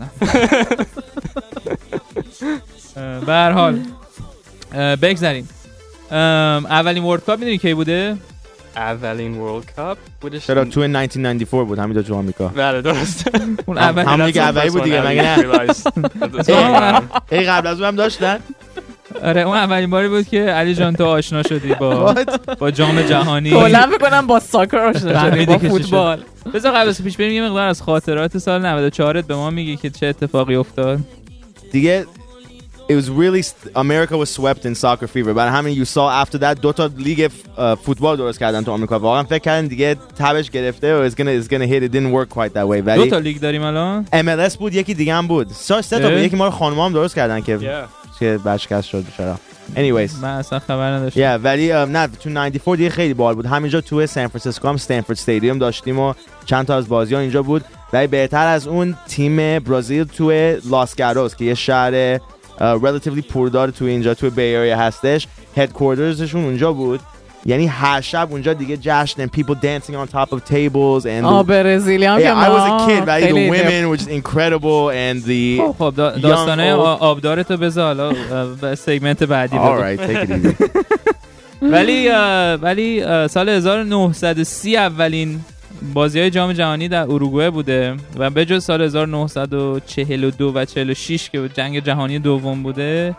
به هر حال بگذاریم. اولین ورلد کاپ میدونی کی بوده؟ اولین ورلد کاپ بودش. چرا تو 1994 بود همینجا تو آمریکا. بله درست. اون اول همونی که اولی بود دیگه مگه نه؟ ای قبل از اونم داشتن؟ آره اون اولین باری بود که علی جان تو آشنا شدی با جام جهانی. کلا بکنم با ساکر آشنا شدی، با فوتبال. بذار قبل از پیش بریم یه مقدار از خاطرات سال 94 به ما میگی که چه اتفاقی افتاد. دیگه it was really America was swept in soccer fever. بعد همین you saw after that دو تا لیگ فوتبال درست کردن تو آمریکا. واقعا فکر کردن دیگه تبش گرفته و it's gonna hit. It didn't work quite that way. دو تا لیگ داریم الان. MLS بود، یکی دیگه هم بود. سه تا بود. یکی ما رو خانم‌ها هم درست کردن که بچکش شد بیچاره. Anyways من اصلا خبر نداشتم. ولی نه تو 94 دیگه خیلی باحال بود. همینجا تو سان فرانسیسکو هم استنفورد استادیوم داشتیم و چند تا از بازی‌ها اینجا بود. ولی بهتر از اون تیم برزیل تو لاس گاروس که یه شهر relatively پردار تو اینجا تو بی ایریا هستش، هدکوارترزشون اونجا بود. یعنی هر شب اونجا دیگه جشن and people dancing on top of tables and برزیلیان که I was a kid but the women were just incredible and the خب داستانه آبدارتو بذار حالا سگمنت بعدی all right take it easy ولی سال 1930 اولین بازی‌های جام جهانی در اروگوئه بوده و به جز سال 1942 و 46 که جنگ جهانی دوم بوده،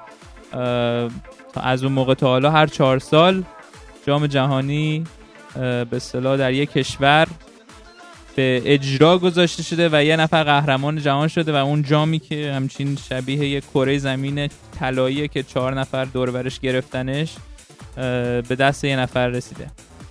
از اون موقع تا حالا هر 4 سال جام جهانی به اصطلاح در یک کشور به اجرا گذاشته شده و یه نفر قهرمان جهان شده و اون جامی که همچین شبیه یک کره زمین طلاییه که 4 نفر دور برش گرفتنش به دست یه نفر رسیده.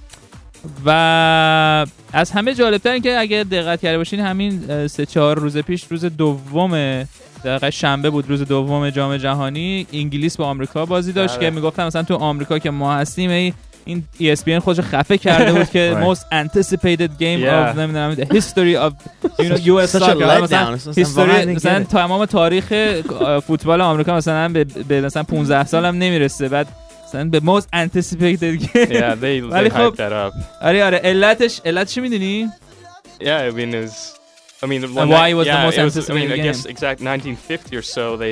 و از همه جالبتر این که اگه دقت کرده باشین همین 3-4 روز پیش، روز دوم، دقیقا شنبه بود، روز دوم جام جهانی، انگلیس با آمریکا بازی داشت که میگفتن مثلا تو آمریکا که ما هستیم این ESPN خودش خفه کرده بود که most anticipated game of نمیدونم the history of US soccer، مثلا تمام تاریخ فوتبال آمریکا مثلا به مثلا 15 سال هم نمیرسه، بعد مثلا به most anticipated game. Yeah, they hyped that up. آره علتش میدونی؟ Yeah, I mean why was the most anticipated game? I guess exact 1950 or so they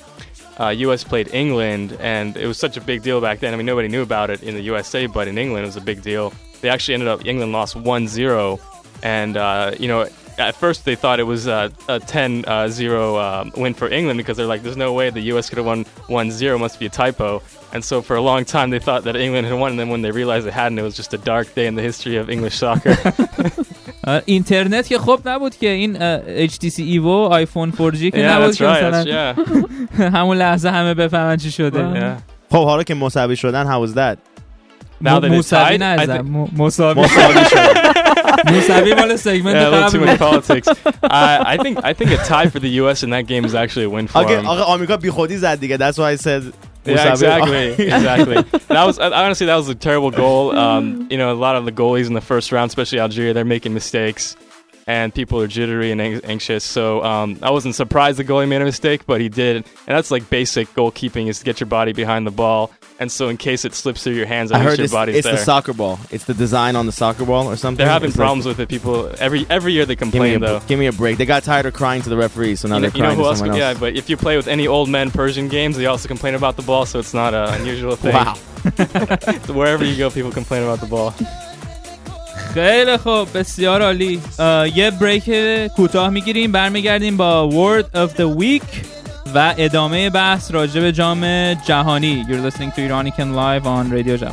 US played England, and it was such a big deal back then. I mean, nobody knew about it in the USA, but in England it was a big deal. They actually England lost 1-0, and at first they thought it was a 10-0 win for England, because they're like, there's no way the US could have won 1-0, must be a typo. And so for a long time they thought that England had won, and then when they realized it hadn't, it was just a dark day in the history of English soccer. اینترنت که خوب نبود که این HTC Evo آیفون 4G که نبود که مثلا همون لحظه همه بفهمن چی شده. خب حالا که مساوی شدن how was that؟ مساوی نه مساوی شدن. مساوی مال سگمنت قبل. Politics. I think a tie for the US in that game is actually a win for them. آقا آمریکا بیخودی زد دیگه. That's why I said. Yeah, exactly. Honestly, that was a terrible goal. A lot of the goalies in the first round, especially Algeria, they're making mistakes, and people are jittery and anxious. So I wasn't surprised the goalie made a mistake, but he did. And that's like basic goalkeeping, is to get your body behind the ball. And so in case it slips through your hands, at least your body's there. It's the soccer ball. It's the design on the soccer ball or something. They're having problems with it. People every year they complain though. Give me a break. They got tired of crying to the referees, so now they're crying to someone else. Yeah, but if you play with any old men Persian games, they also complain about the ball, so it's not an unusual thing. Wow. So wherever you go, people complain about the ball. خیلی خوب، بسیار عالی. یه بریک کوتاه میگیریم، برمیگردیم با Word of the Week و ادامه بحث راجع به جام جهانی. You're listening to Iranican Live on Radio Jam.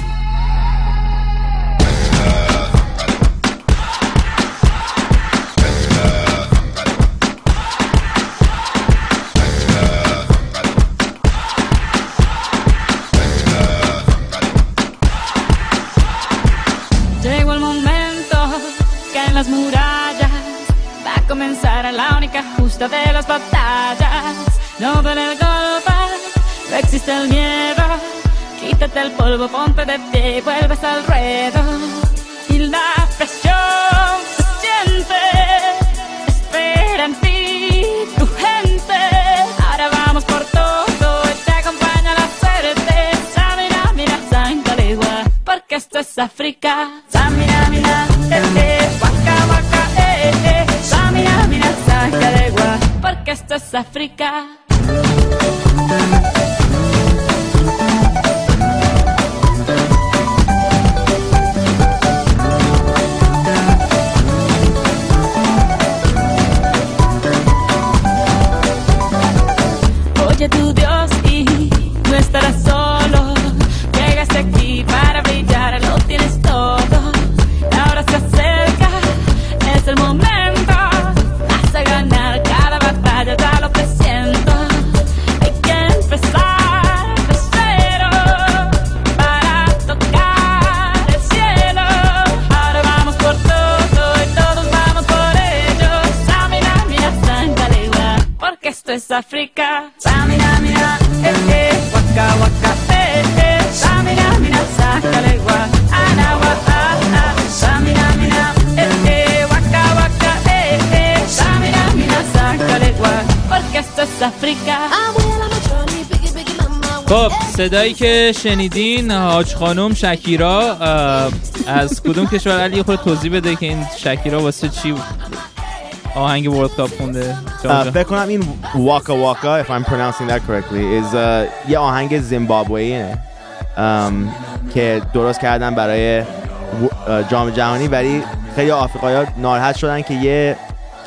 Llegó el momento que en las murallas va a comenzar la única justa de las batallas. No duele el golpe, no existe el miedo. Quítate el polvo, ponte de pie y vuelves al ruedo. Y la presión se siente, espera en ti tu gente. Ahora vamos por todo y te acompaña la suerte. Samina, mira, Sankalegua, porque esto es África. Samina, mira, waka, waka, Samina, mira, Sankalegua, porque esto es África. Oye tu Dios y no estarás solo. Llegaste aquí para brillar, lo tienes todo. Ahora se acerca, es el momento. Vas a ganar cada batalla, ya lo presiento. Hay que empezar de cero para tocar el cielo. Ahora vamos por todo y todos vamos por ello. Samina, mira, Sankalegua, porque esto es África. Samina, mira, waka, waka, Samina, mira, Sankalegua, anawa, Samina, mira, waka, waka, Samina, mira, Sankalegua, porque esto es África. خب صدایی که شنیدین حاج خانم شکیرا از کدوم کشور؟ علی خود توضیح بده که این شکیرا واسه چی آهنگ ورلد کاپ خونده. فکر کنم این واکا واکا if I'm pronouncing that correctly is یه آهنگ زیمبابویه. که درست کردن برای جام جهانی، ولی خیلی آفریقایی‌ها ناراحت شدن که یه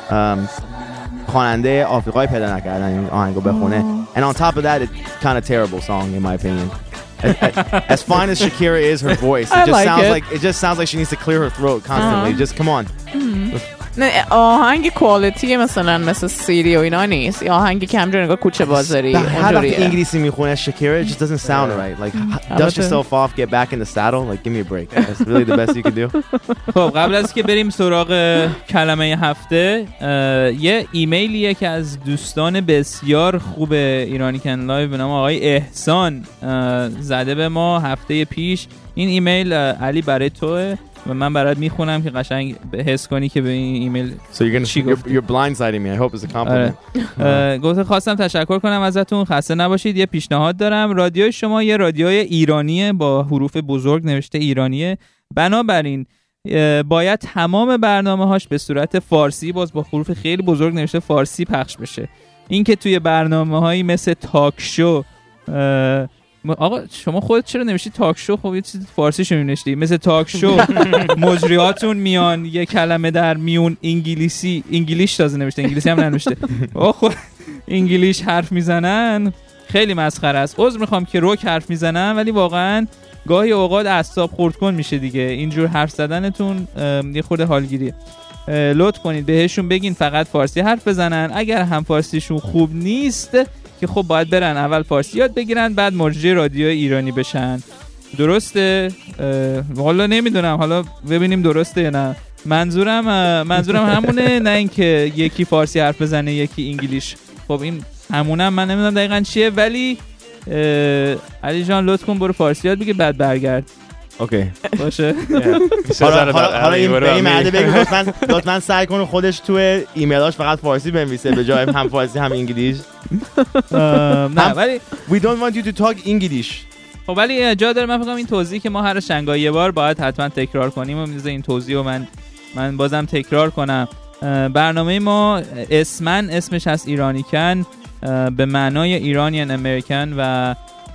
خواننده آفریقایی پیدا نکردن این آهنگو بخونه. And on top of that, it's kind of terrible song in my opinion. As fine as Shakira is, her voice, it just sounds like she needs to clear her throat constantly. Just come on. نه آهنگ کوالیتی مثل سیری و اینا نیست. آهنگی که همجوری نگاه کوچه بازاری هر وقت انگلیسی میخونه Shakira, it just doesn't sound right. Like dust yourself off, get back in the saddle. Like give me a break. That's really the best you can do. خب قبل از که بریم سراغ کلمه هفته، یه ایمیلیه که از دوستان بسیار خوب ایرانی کن لایو به نام آقای احسان زده به ما هفته پیش. این ایمیل علی برای توه و من برات میخونم که قشنگ حس کنی که به این ایمیل you're blindsiding me. I hope it's a compliment. گفته خواستم تشکر کنم ازتون، خسته نباشید. یه پیشنهاد دارم. رادیوی شما یه رادیوی ایرانیه با حروف بزرگ نوشته ایرانیه، بنابراین باید تمام برنامه‌هاش به صورت فارسی باز با حروف خیلی بزرگ نوشته فارسی پخش بشه. این که توی برنامه‌هایی مثل تاک شو آقا شما خودت چرا نوشتی تاک شو؟ خب یه چیز فارسی شو نوشتی مثل تاک شو مجریاتون میان یه کلمه در میون انگلیش تازه نوشته، انگلیسی هم ننوشته. خب انگلیش حرف میزنن، خیلی مسخره است. عذر میخوام که روک حرف میزنن، ولی واقعا گاهی اوقات اعصاب خورد کن میشه دیگه. اینجور حرف زدنتون یه خورده حالگیریه. لطف کنید بهشون بگین فقط فارسی حرف بزنن. اگر هم فارسیشون خوب نیست که خب باید برن اول فارسی یاد بگیرن بعد مجری رادیو ایرانی بشن. درسته؟ والا نمیدونم، حالا ببینیم درسته یا نه. منظورم همونه، نه اینکه یکی فارسی حرف بزنه یکی انگلیش. خب این همونم من نمیدونم دقیقاً چیه، ولی علی جان لطف کن برو فارسی یاد بگیر بعد برگرد. اوکی باشه. حالا این مرده بگیم لطفاً سعی کنه خودش تو ایمیلاش فقط فارسی بنویسه به جای هم فارسی هم انگلیش. نه ولی we don't want you to talk English. خب ولی جا داره من فکر کنم این توضیحی که ما هر شنگایی یه بار باید حتما تکرار کنیم و میذاره این توضیح رو من بازم تکرار کنم. برنامه ما اسمش هست ایرانیکن به معنای ایرانیان امریکن و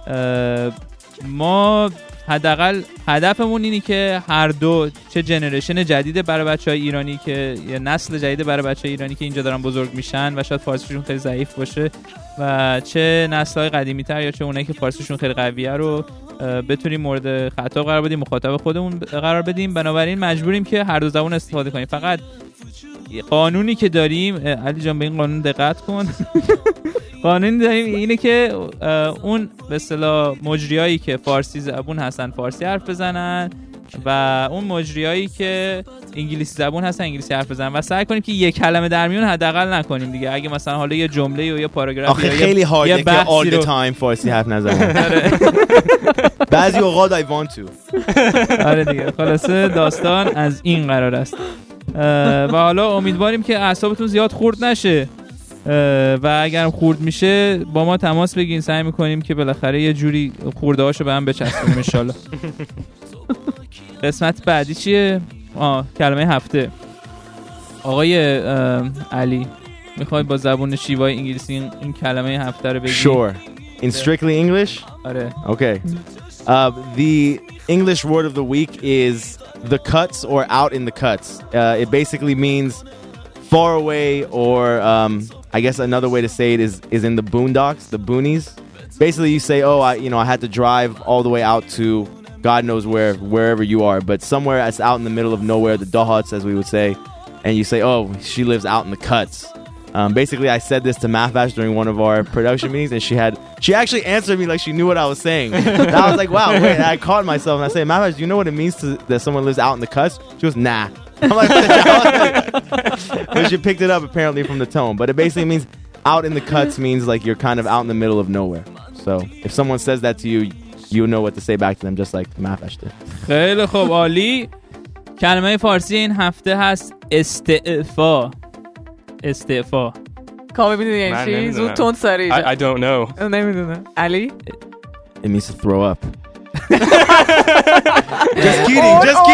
ما حداقل هدفمون اینه که هر دو چه جنریشن جدید برای بچهای ایرانی که یه نسل جدید برای بچهای ایرانی که اینجا دارن بزرگ میشن و شاید فارسیشون خیلی ضعیف باشه و چه نسل‌های قدیمی‌تر یا چه اونایی که فارسیشون خیلی قویه رو بتونیم مورد خطاب قرار بدیم، مخاطب خودمون قرار بدیم. بنابراین مجبوریم که هر دو زبان استفاده کنیم. فقط قانونی که داریم، علی جان به این قانون دقت کن. قانونی داریم اینه که اون به اصطلاح مجریایی که فارسی زبون هستن فارسی حرف بزنن و اون مجریایی که انگلیسی زبون هستن انگلیسی حرف بزنن و سعی کنیم که یک کلمه در میون حداقل نکنیم دیگه. اگه مثلا حالا یه جمله یا یه پاراگراف یا خیلی هارده که all the time فارسی حرف نزنن. بعضی اوقات I want to. آره دیگه. خلاصه داستان از این قرار است و حالا امیدواریم که اعصابتون زیاد خورد نشه و اگر خورد میشه با ما تماس بگین، سعی میکنیم که بالاخره یه جوری خورده هاشو به هم بچسبونیم ان شاءالله. قسمت بعدی چیه؟ کلمه هفته. آقای علی میخوای با زبون شیوای انگلیسی این کلمه هفته رو بگی؟ Sure. In strictly English? آره. Okay. The English word of the week is the cuts or out in the cuts. It basically means far away, or I guess another way to say it is in the boondocks, the boonies. Basically, you say, "Oh, I had to drive all the way out to God knows wherever you are, but somewhere that's out in the middle of nowhere, the Dahats, as we would say." And you say, "Oh, she lives out in the cuts." Basically, I said this to Mahvash during one of our production meetings, and she actually answered me like she knew what I was saying. And I was like, "Wow!" Wait, I caught myself, and I said, "Mahvash, do you know what it means that someone lives out in the cuts?" She goes, "Nah." I'm like, but she picked it up apparently from the tone. But it basically means out in the cuts means like you're kind of out in the middle of nowhere. So if someone says that to you, you know what to say back to them, just like Mahvash did. خیلی خوب، عالی. کلمه فارسی این هفته هست استعفا. استعفا. کامل میدونی یعنی چی؟ زود تند سریع. I don't know. نمیدونم. علی؟ It means to throw up. Just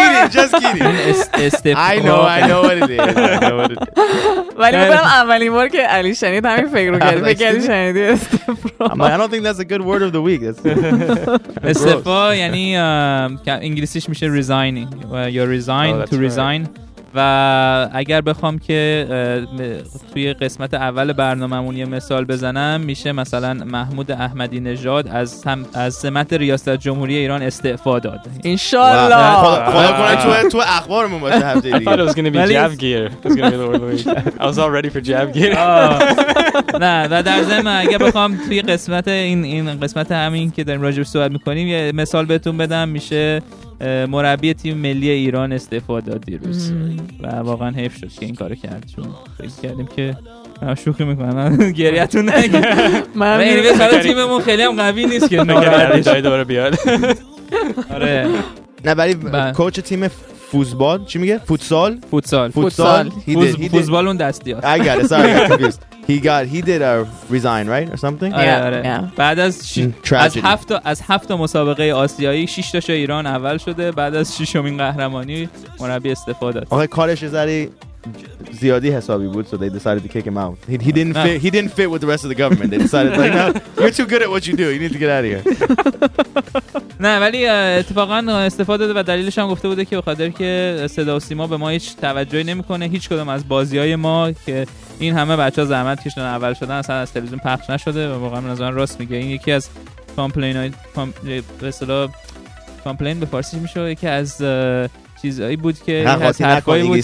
just kidding. استفاده I know what it is. ولی من اولین بار که علی شنید همین فکر رو کرد. فکر کردی شنیدی استفرا. I don't think that's a good word of the week. استفا یعنی انگلیسیش میشه resigning. You're resigned to resign. و اگر بخوام که توی قسمت اول برنامه‌مون یه مثال بزنم میشه مثلا محمود احمدی نژاد از سمت ریاست جمهوری ایران استعفا داد. انشالله. خدا کنه تو اخبارمون باشه هفته دیگه. I thought it was going to be Javgir. It was going to be the word of the week. I was all ready for Javgir. نه و در ضمن اگر بخوام توی قسمت این قسمت همین که داریم راجع به صحبت می‌کنیم یه مثال بهتون بدم میشه مربی تیم ملی ایران استعفا داد دیروز و واقعا حیف شد که این کارو کرد چون فکر کردیم که شوخی میکنم گریه‌تون نگیره من به تیممون خیلی هم قوی نیست که ناراحت جای دوباره بیاد. آره نه ولی کوچ تیم فوتبال چی میگه فوتسال فوتبال اون دستیات I got it sorry I got confused he did resign right or something بعد از 7 مسابقه آسیایی 6 تاشو ایران اول شده بعد از 6مین قهرمانی مربی استعفا داد. آخه کارش زری زیادی حسابی بود so they decided to kick him out. He didn't fit with the rest of the government. They decided like no you're too good at what you do. You need to get out of here. نه ولی اتفاقا استفاده داده و دلیلش هم گفته بوده که به خاطر که صدا و سیما به ما هیچ توجهی نمیکنه هیچ کدوم از بازی‌های ما که این همه بچه‌ها زحمت کشیدن اول شدن اصلا از تلویزیون پخش نشده و واقعا من از اون راست میگه. این یکی از کامپلین به اصطلاح کامپلین به فارسی میشه یکی از چیزایی بود که از حرفایی بود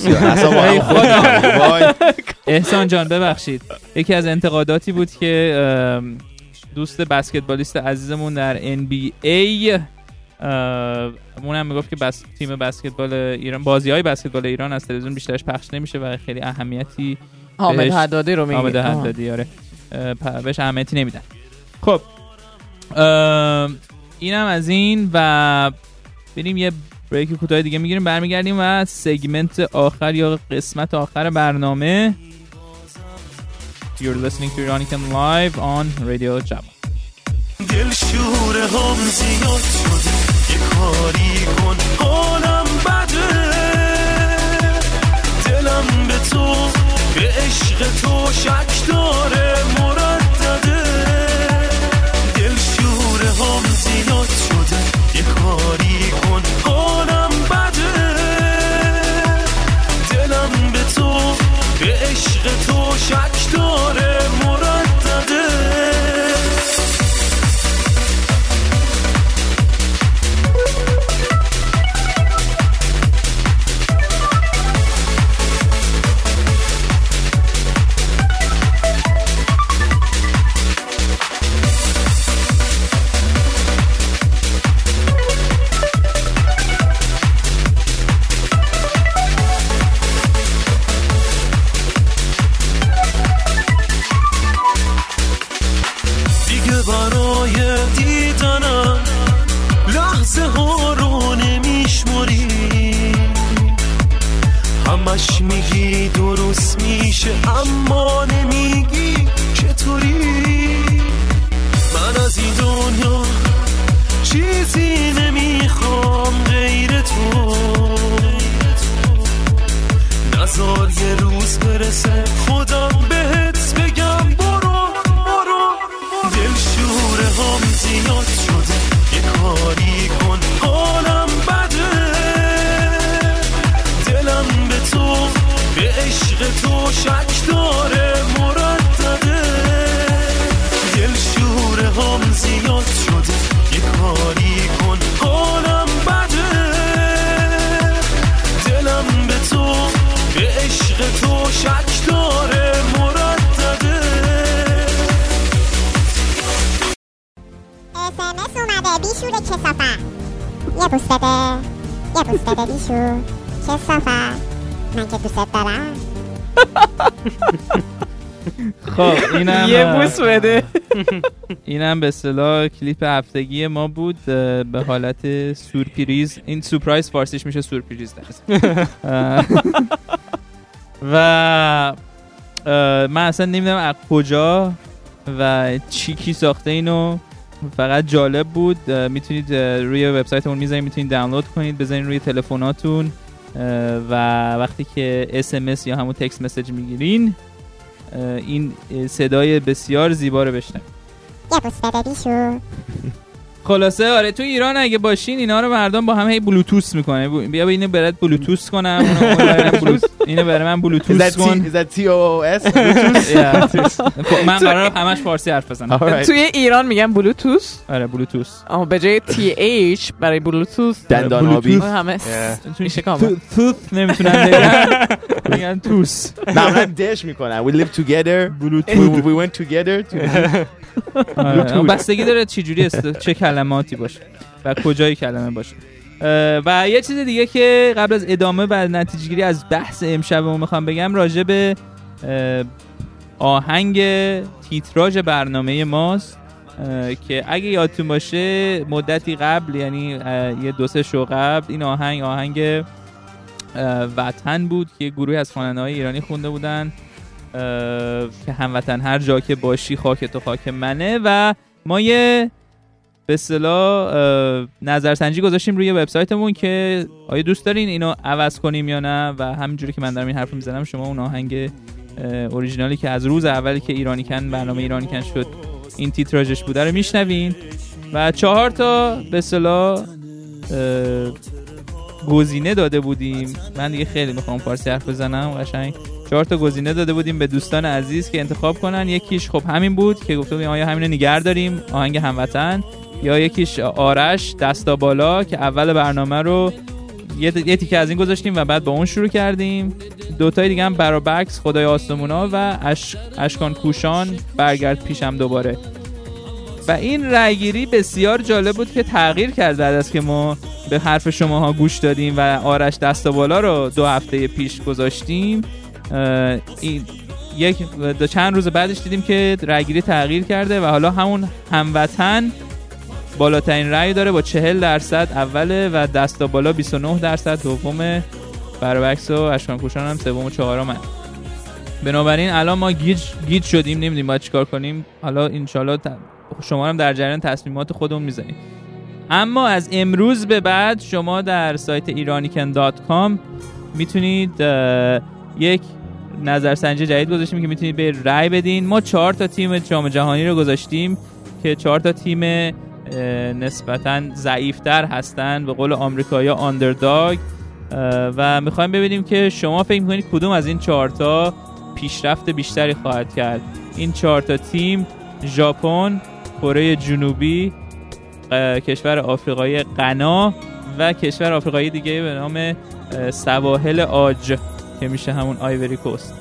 احسان جان ببخشید یکی از انتقاداتی بود که دوست بسکتبالیست عزیزمون در NBA اون هم میگفت که تیم بسکتبال ایران بازی‌های بسکتبال ایران از تلویزیون بیشترش پخش نمیشه و خیلی اهمیتی حامد حدادی رو میگه حامد حدادی آره بهش اهمیتی نمیدن. خب اینم از این و بریم یه بریک کوتاه دیگه میگیریم برمیگردیم و سگمنت آخر یا قسمت آخر برنامه You're listening to Iranican Live on Radio Java. دل شوره هم زیاد شده یه کاری کن حالم بده دلم به تو به عشق تو شک داره مردده دل شوره هم زیاد شده یه کاری کن حالم بده دلم به تو به عشق تو شک داره مردده همش میگی درست میشه اما نمیگی چطوری من از این دنیا چیزی نمیخوام غیر تو نذار یه روز برسه خودم بهت بگم برو دل شوره هم زیاد شده یه کاری کن حالم بده دلم به تو به عشق تو شک داره مردده دل شوره هم زیاد شده یه کاری کن حالم بده دلم به تو به عشق تو شک داره مردده SMS اومده بیشور کسافت یه بوست بده بیشور کسافت من که دوست دارم خب اینم یه بوس بده اینم به اصطلاح کلیپ هفتگی ما بود به حالت سورپریز. این سورپرایز فارسیش میشه سورپریز و من اصلا نمیدونم از کجا و کی ساخته اینو فقط جالب بود. میتونید روی وبسایتمون میذاریم، میتونید دانلود کنید بزنید روی تلفناتون و وقتی که SMS یا همون تکست مسیج میگیرین این صدای بسیار زیبا رو بشنوید. یه بوس بده بیشور. خلاصه آره تو ایران اگه باشین اینا رو مردم با هم هی بلوتوث میکنه. بیا اینو برات بلوتوث کنم، اینو برای من بلوتوث کن. Is that TOOS? من قراره همش فارسی حرف بزنم. توی ایران میگن بلوتوث. آره بلوتوث. اما به جای TH برای بلوتوث دندان آبی همه میشه کامل توث نمیتونن بگن، میگن توس. نه من دش میکنم. We live together. We went together to بستگی داره چجوری چه کلماتی باشه و کجای کلمه باشه. و یه چیز دیگه که قبل از ادامه و نتیجه گیری از بحث امشبمون میخوام بگم راجع به آهنگ تیتراژ برنامه ماست که اگه یادتون باشه مدتی قبل، یعنی یه 2-3 شو قبل، این آهنگ وطن بود که گروهی از خواننده‌های ایرانی خونده بودن که هموطن هر جا که باشی خاک تو خاک منه. و ما یه به اصطلاح نظرسنجی گذاشتیم روی وبسایتمون که آیا دوست دارین اینو عوض کنیم یا نه، و همینجوری که من دارم این حرفو میزنم شما اون آهنگ اوریجینالی که از روز اولی که ایرانیکن برنامه ایرانیکن شد این تیتراژش بوده رو میشنوین. و 4 تا به اصطلاح گزینه داده بودیم. من دیگه خیلی میخوام فارسی حرف بزنم قشنگ. 4 تا گزینه داده بودیم به دوستان عزیز که انتخاب کنن. یکیش خب همین بود که گفته بودیم آیا همینو نگه داریم آهنگ هموطن، یا یکیش آرش دستا بالا که اول برنامه رو یه تیکه از این گذاشتیم و بعد با اون شروع کردیم. 2 تای دیگه هم برابکس خدای آسمونا و اشکان کوشان برگرد پیشم دوباره. و این رأیگیری بسیار جالب بود که تغییر کرد بعد از که ما به حرف شماها گوش دادیم و آرش دستا بالا رو 2 هفته پیش گذاشتیم. چند روز بعدش دیدیم که رأیگیری تغییر کرده و حالا همون هموطن بالاترین رأی داره با 40% اوله و دستا بالا 29% دومه، برابکس و اشکان کوشان هم سوم و چهارم. بنابراین الان ما گیج شدیم، نمیدونیم باید چیکار کنیم. حالا انشالله شما هم در جریان تصمیمات خودمون میذاریم. اما از امروز به بعد شما در سایت iranican.com میتونید یک نظرسنجی جدید گذاشتیم که میتونید به رأی بدین. ما 4 تا تیم جام جهانی رو گذاشتیم که 4 تا تیم نسبتاً ضعیف‌تر هستن، به قول آمریکایی‌ها آندرداگ، و میخوایم ببینیم که شما فکر می‌کنید کدوم از این 4 تا پیشرفت بیشتری خواهد کرد. این 4 تا تیم ژاپن، کره جنوبی، کشور آفریقایی غنا و کشور آفریقایی دیگه به نام سواحل آج که میشه همون آیوری کوست.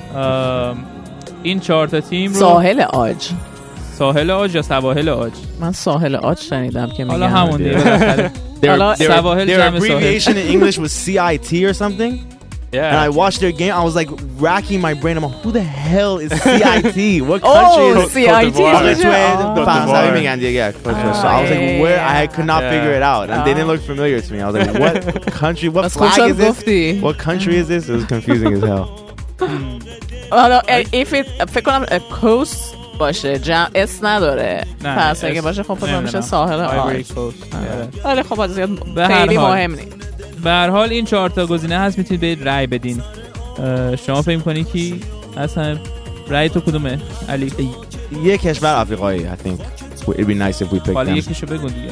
این 4 تا تیم رو ساحل آج یا سواحل آج؟ من ساحل آج شنیدم که میگن. حالا همون دیگه. Their abbreviation in English was CIT or something. Yeah. And I watched their game. I was like racking my brain. I'm like, who the hell is CIT? What country is CIT? فرانسوی میگن دیگه. So I was like, where? I could not figure it out. And they didn't look familiar to me. I was like, what country? What flag is this? What country is this? It was confusing as hell. حالا فکر کنم coast باشه، اس نداره. پس اگه باشه خب پس میشه ساحل آج. آره خب از خیلی مهم نیست. به هر حال این 4 تا گزینه هست، میتونید برید رأی بدین. شما فکر می‌کنید کی اصلا رأی تو کدومه علی؟ یه کشور آفریقایی. I think it'd be nice if we picked them. حالا یکیشو بگو دیگه.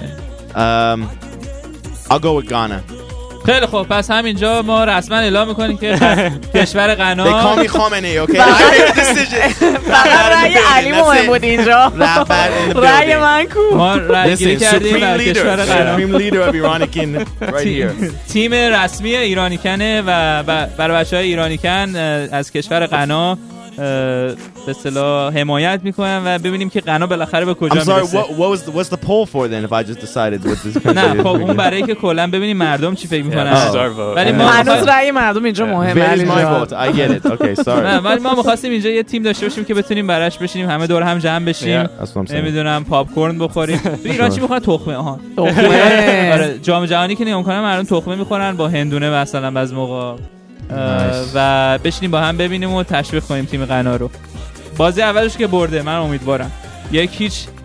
I'll go with Ghana. خیلی خوب، پس همینجا ما رسما اعلام میکنیم که کشور غنا. They call me Khomeini, okay? I made a decision. فقط رأی علی مهم بود اینجا. رأی من کو؟ ما رأی گیری کردیم در کشور غنا. Supreme leader of Iranican right here. تیم رسمی ایرانیکنه و برای بچهای ایرانیکن از کشور غنا به اصطلاح حمایت میکنن و ببینیم که غنا بالاخره به کجا میرسه. What's the poll for then if I just decided what this country is? نه خب اون برای که کلا ببینیم مردم چی فکر میکنن. ولی ما هنوز رأی مردم اینجا مهمه. It is my vote. I get it. Okay, sorry. نه ولی ما می‌خواستیم اینجا یه تیم داشته باشیم که بتونیم براش بشینیم همه دور هم جمع بشیم. نمیدونم پاپ کورن بخوریم. تو ایران چی میخوان؟ تخمه. تخمه. آره جام جهانی که نگاه می‌کنن مردم تخمه میخورن با هندونه مثلا بعض موقع. و بشینیم با هم ببینیم و تشویق کنیم تیم غنا رو. بازی اولش که برده من امیدوارم 1-0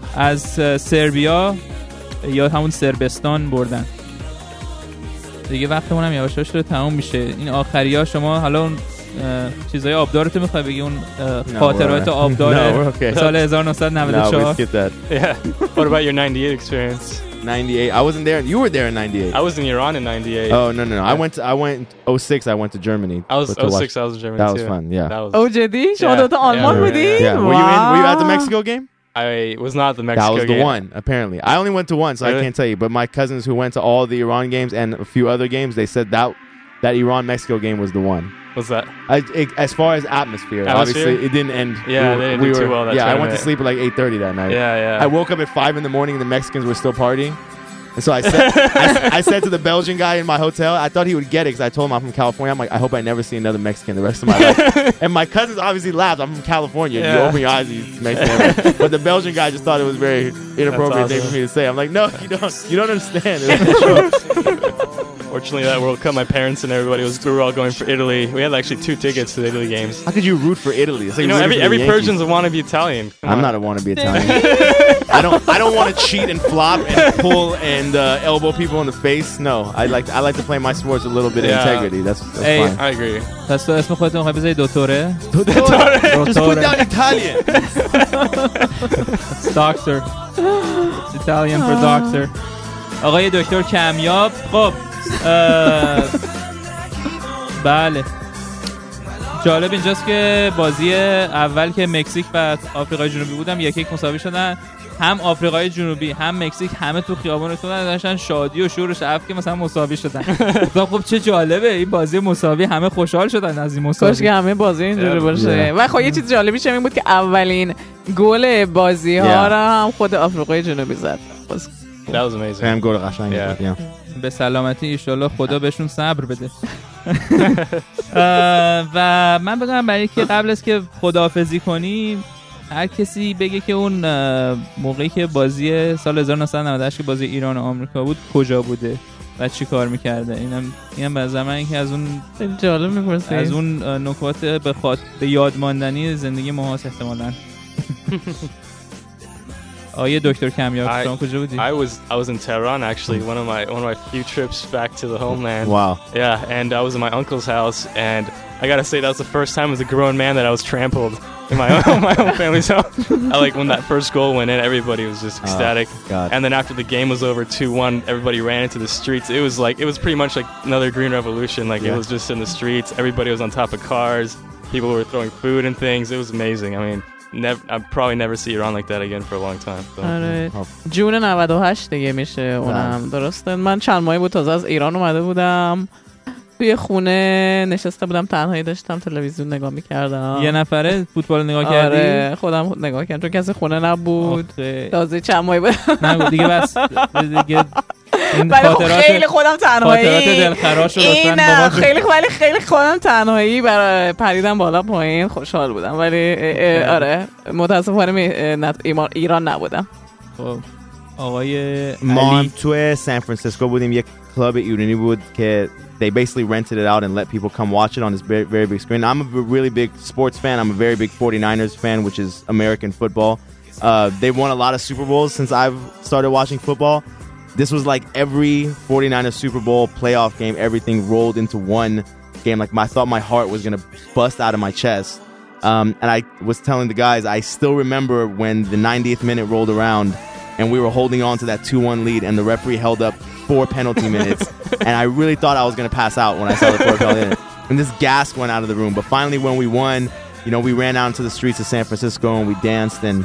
از سربیا یا همون سربستان بردن. دیگه وقتمون هم یواش یواش تموم میشه. این آخریا شما حالا اون چیزای آبدارتو میخوای بگی، اون خاطرات آبدار سال 1994. Yeah. What about your 98 experience? 98. I wasn't there. You were there in 98. I was in Iran in 98. Oh no. I went 06. I went to Germany. I was 06. I was in Germany That too. was fun. Yeah. That was. Oh, جدی؟ شما دوتا آلمان بودین؟ Yeah. Were you at the Mexico game? I was not at the Mexico That was the game. one, apparently. I only went to one, so Really? I can't tell you. But my cousins who went to all the Iran games and a few other games, they said that Iran-Mexico game was the one. What's that? As far as atmosphere, obviously it didn't end. Yeah, they didn't do too well that I went to sleep at like 8:30 that night. Yeah. I woke up at 5 in the morning and the Mexicans were still partying. And so I said to the Belgian guy in my hotel, I thought he would get it because I told him I'm from California. I'm like, I hope I never see another Mexican the rest of my life. And my cousins obviously laughed. I'm from California. You open your eyes, you Mexican. But the Belgian guy just thought it was very inappropriate thing for me to say. I'm like, no, you don't understand. It was a joke. Fortunately, that World Cup, my parents and everybody we were all going for Italy. We had actually 2 tickets to the Italy games. How could you root for Italy? It's like you know, every Yankees. Persian's a wannabe Italian. I'm not a wannabe Italian. I don't want to cheat and flop and pull and elbow people in the face. No, I like to play my sports with a little bit of integrity. That's fine. I agree. پس تو اسم خودت میخوای بذاری دوتوره؟ Just put down Italian. Doctor. Italian for doctor. آقای دکتر کمیاب. خب بله، جالب اینجاست که بازی اول که مکزیک و آفریقای جنوبی بودم 1-1 مساوی شدن. هم آفریقای جنوبی هم مکزیک همه تو خیابونتون داشتن شادی و شور و شعف که مثلا مساوی شدن. خب چه جالبه این بازی مساوی، همه خوشحال شدن از این مساوی. کاش که همه بازی اینجوری باشه. و خب یه چیز جالبیش این بود که اولین گل بازی ها رو هم خود آفریقای جنوبی زد. That was amazing. هم گل قشنگی بود. به سلامتی ایشالله خدا بهشون صبر بده. و من بگم برای که قبل از که خداحافظی کنیم هر کسی بگه که اون موقعی که بازی سال 1998 که بازی ایران و آمریکا بود کجا بوده و چی کار میکرده. اینم به زمان که از اون جالب میپرسه، از اون نکات به یاد ماندنی زندگی ما هست احتمالاً. آیه دکتر کمیاب شما کجا بودی؟ I was in Tehran actually, one of my few trips back to the homeland. Wow. Yeah, and I was in my uncle's house, and I gotta say that was the first time as a grown man that I was trampled in my own family's house. When that first goal went in, everybody was just ecstatic. God. And then after the game was over 2-1, everybody ran into the streets. It was pretty much like another green revolution. It was just in the streets. Everybody was on top of cars. People were throwing food and things. It was amazing. I mean, I'll probably never see Iran like that again for a long time. So. آره. جون 98 دیگه میشه اونم. درسته. من چند ماهی بود تازه از ایران اومده بودم. توی خونه نشسته بودم تنهایی داشتم تلویزیون نگاه میکردم. یه نفره فوتبال نگاه کردی؟ آره خودم نگاه کردم چون کسی خونه نبود. تازه چند ماهی بود. نگو دیگه بس دیگه این خیلی خودم تنهایی خاطرات دلخراش رو لطفاً خیلی خودم تنهایی برای پریدم بالا پایین خوشحال بودم ولی آره متاسفانه ایران نبودم. خب آقای ما تو سان فرانسیسکو بودیم، یک کلاب ایرانی بود که they basically rented it out and let people come watch it on this very, very big screen. I'm a really big sports fan. I'm a very big 49ers fan, which is American football. They've won a lot of Super Bowls since I've started watching football. This was like every 49ers Super Bowl playoff game, everything rolled into one game. I thought my heart was going to bust out of my chest. And I was telling the guys, I still remember when the 90th minute rolled around and we were holding on to that 2-1 lead and the referee held up 4 penalty minutes. And I really thought I was going to pass out when I saw the 4 penalty minutes. And this gasp went out of the room. But finally, when we won, we ran out into the streets of San Francisco and we danced and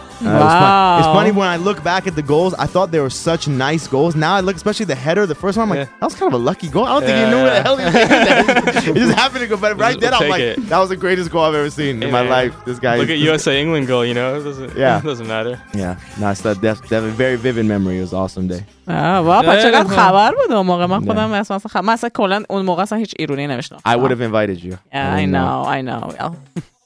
wow. It's funny when I look back at the goals, I thought they were such nice goals. Now I look, especially the header, the first one, I'm like, that was kind of a lucky goal. I don't think he knew where the hell he was hitting that. It just happened to go, but right then I'm like, that was the greatest goal I've ever seen in my life. This guy. Look at USA England goal, it doesn't matter. Yeah, no, it's definitely a very vivid memory. It was an awesome day. واو چقدر خبر بود اون موقع. من خودم مثلا کلا اون موقع اصلا هیچ ایرانی نمیشنم. I would have invited you. I know.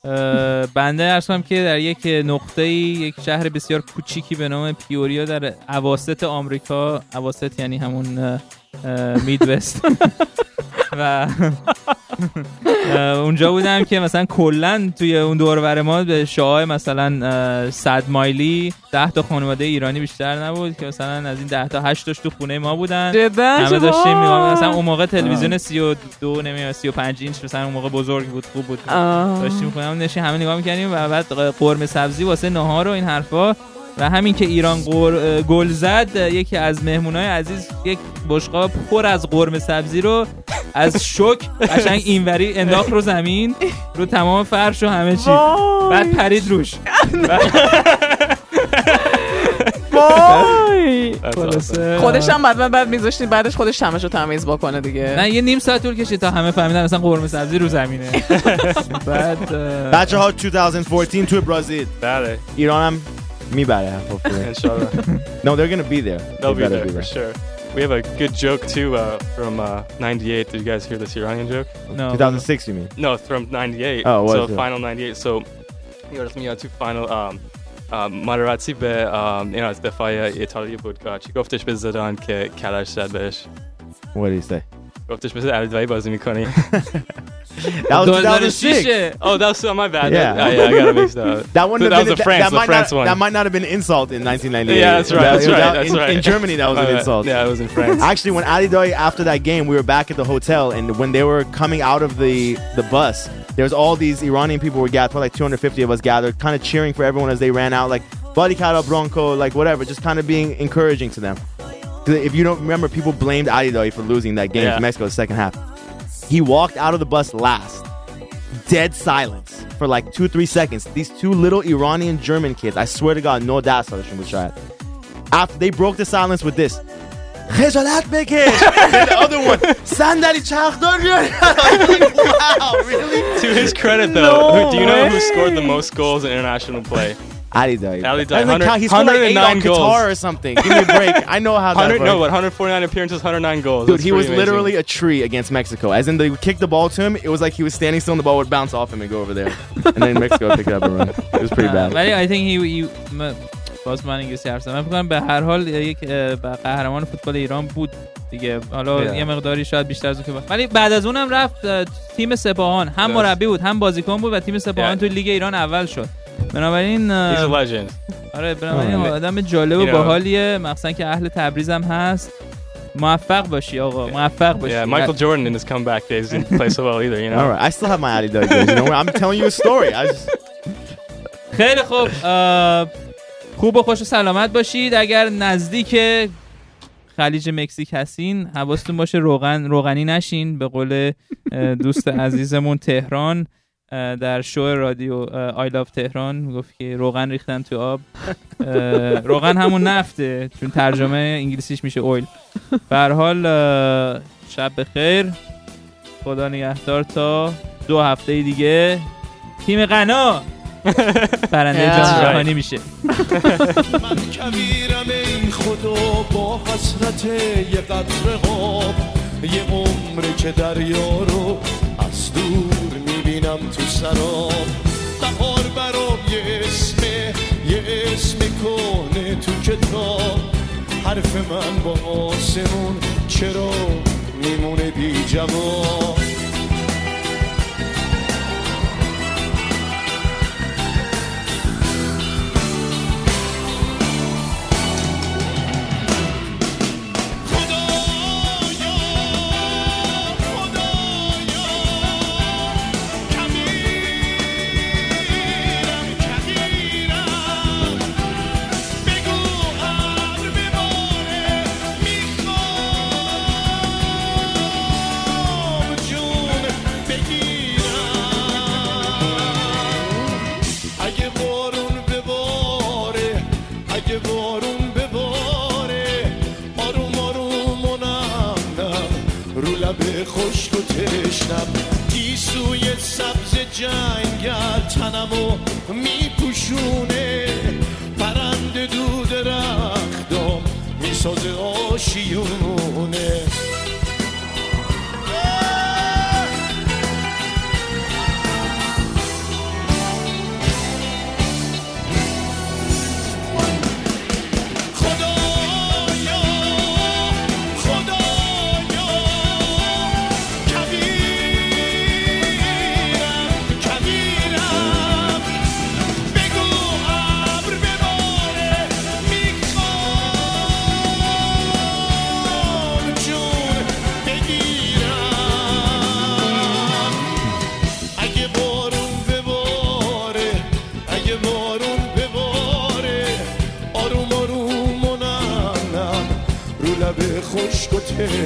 بنده عرض کنم که در یک نقطه‌ای یک شهر بسیار کوچیکی به نام پیوریا در اواسط آمریکا، اواسط یعنی همون میدوست و اونجا بودم که مثلا کلا توی اون دور و بر ما به شعاع مثلا 100 مایلی 10 تا خانواده ایرانی بیشتر نبود که مثلا از این 10 تا 8 تاش تو خونه ما بودن. همه داشتیم میگم مثلا اون موقع تلویزیون 32 نمیدونم 35 اینچ مثلا اون موقع بزرگ بود، خوب بود. داشتیم خونمون نشین همه نگاه می‌کردیم و بعد قرمه سبزی واسه نهار و این حرفا. و همین که ایران گل زد، یکی از مهمونای عزیز یک بشقاب پر از قرمه سبزی رو از شوک قشنگ اینوری انداخت رو زمین، رو تمام فرش و همه چی. بعد پرید روش. خودش هم بعد میذاشتین بعدش خودش تماشو تمیز بکنه دیگه. نه یه نیم ساعت طول کشید تا همه فهمیدن مثلا قرمه سبزی رو زمینه. بعد بچه‌ها 2014 تو برزیل. بله. ایران هم میبره hopefully. Inshallah. No, they're going to be there. They'll be better there for sure. We have a good joke too from 98. Did you guys hear this Iranian joke? No. 2006 you mean? No, from 98. Oh, what so is it? final 98. So یادم تو فاینال ماراتسی به این از دفاع ایتالیا بود که چی گفتش به زدان که کلش زد بهش. What did he say? گفتش مثل علیدایی بازی میکنی. That was 2006. Oh, that was my bad. Yeah. I got it mixed up. That one that was the France one. That might not have been an insult in 1998. Yeah, that's right. In Germany, that was an insult. Yeah, it was in France. Actually, when Ali Doi, after that game, we were back at the hotel, and when they were coming out of the bus, there was all these Iranian people were gathered, like 250 of us gathered, kind of cheering for everyone as they ran out, like Barikada Bronco, like whatever, just kind of being encouraging to them. If you don't remember, people blamed Ali Doi for losing that game to Mexico the second half. He walked out of the bus last. Dead silence for like 2-3 seconds. These two little Iranian German kids, I swear to God, no das after they broke the silence with this, خجالت بکش. And the other one, صندلی چرخدار بیار. Wow, really? To his credit though, do you know who scored the most goals in international play? Ali Doi. He scored like 8 on goals. Qatar or something. Give me a break. I know how that works. No, what, 149 appearances, 109 goals. Dude, That's he was amazing. literally a tree against Mexico. As in, they would kick the ball to him, it was like he was standing still and the ball would bounce off him and go over there. And then Mexico would pick it up and run. It was pretty bad. ولی I think he باز من انگلیسی حرف زدم. من فکر کنم به هر حال یک قهرمان فوتبال ایران بود دیگه. حالا یه مقداری شاید بیشتر از اون که ولی بعد از اونم رفت تیم سپاهان، هم مربی بود هم بازیکن بود و تیم سپاهان تو لیگ ایران اول شد. بنابراین He's a legend. آره بنابراین آدم جالب و باحالیه، مخصوصا که اهل تبریز هم هست. موفق باشی آقا، موفق باشی. Yeah, Michael Jordan in his comeback days didn't play so well either, you know. All right, I still have my Ali Doi days. You know, I'm telling you a story. خیلی خوب. خوب و خوش و سلامت باشید. اگر نزدیک خلیج مکزیک هستین حواستون باشه روغنی نشین. به قول دوست عزیزمون تهران در شو رادیو I Love تهران گفت که روغن ریختن تو آب. روغن همون نفته، چون ترجمه انگلیسیش میشه اویل. به هر حال شب بخیر، خدا نگهدار تا 2 هفته دیگه. تیم غنا برنده جام جهانی میشه. من کبیرم این خدا با حسرت یه قطره آب، یه عمره که دریا رو از دور میبینم تو سراب. بهار برام یه اسم کنه تو کتاب. حرف من با آسمون چرا میمونه بی جواب. خشک و تشنم گیسوی سبز جنگل تنمو میپوشونه. پرنده دود رختام میسازه آشیونه.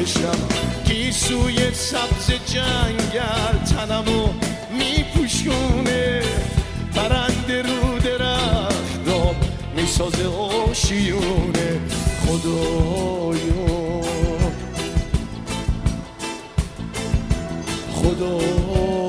بشم گیسوی سبز جنگل تنمو میپوشونه پرنده رو درختام میسازه آشیونه خدایا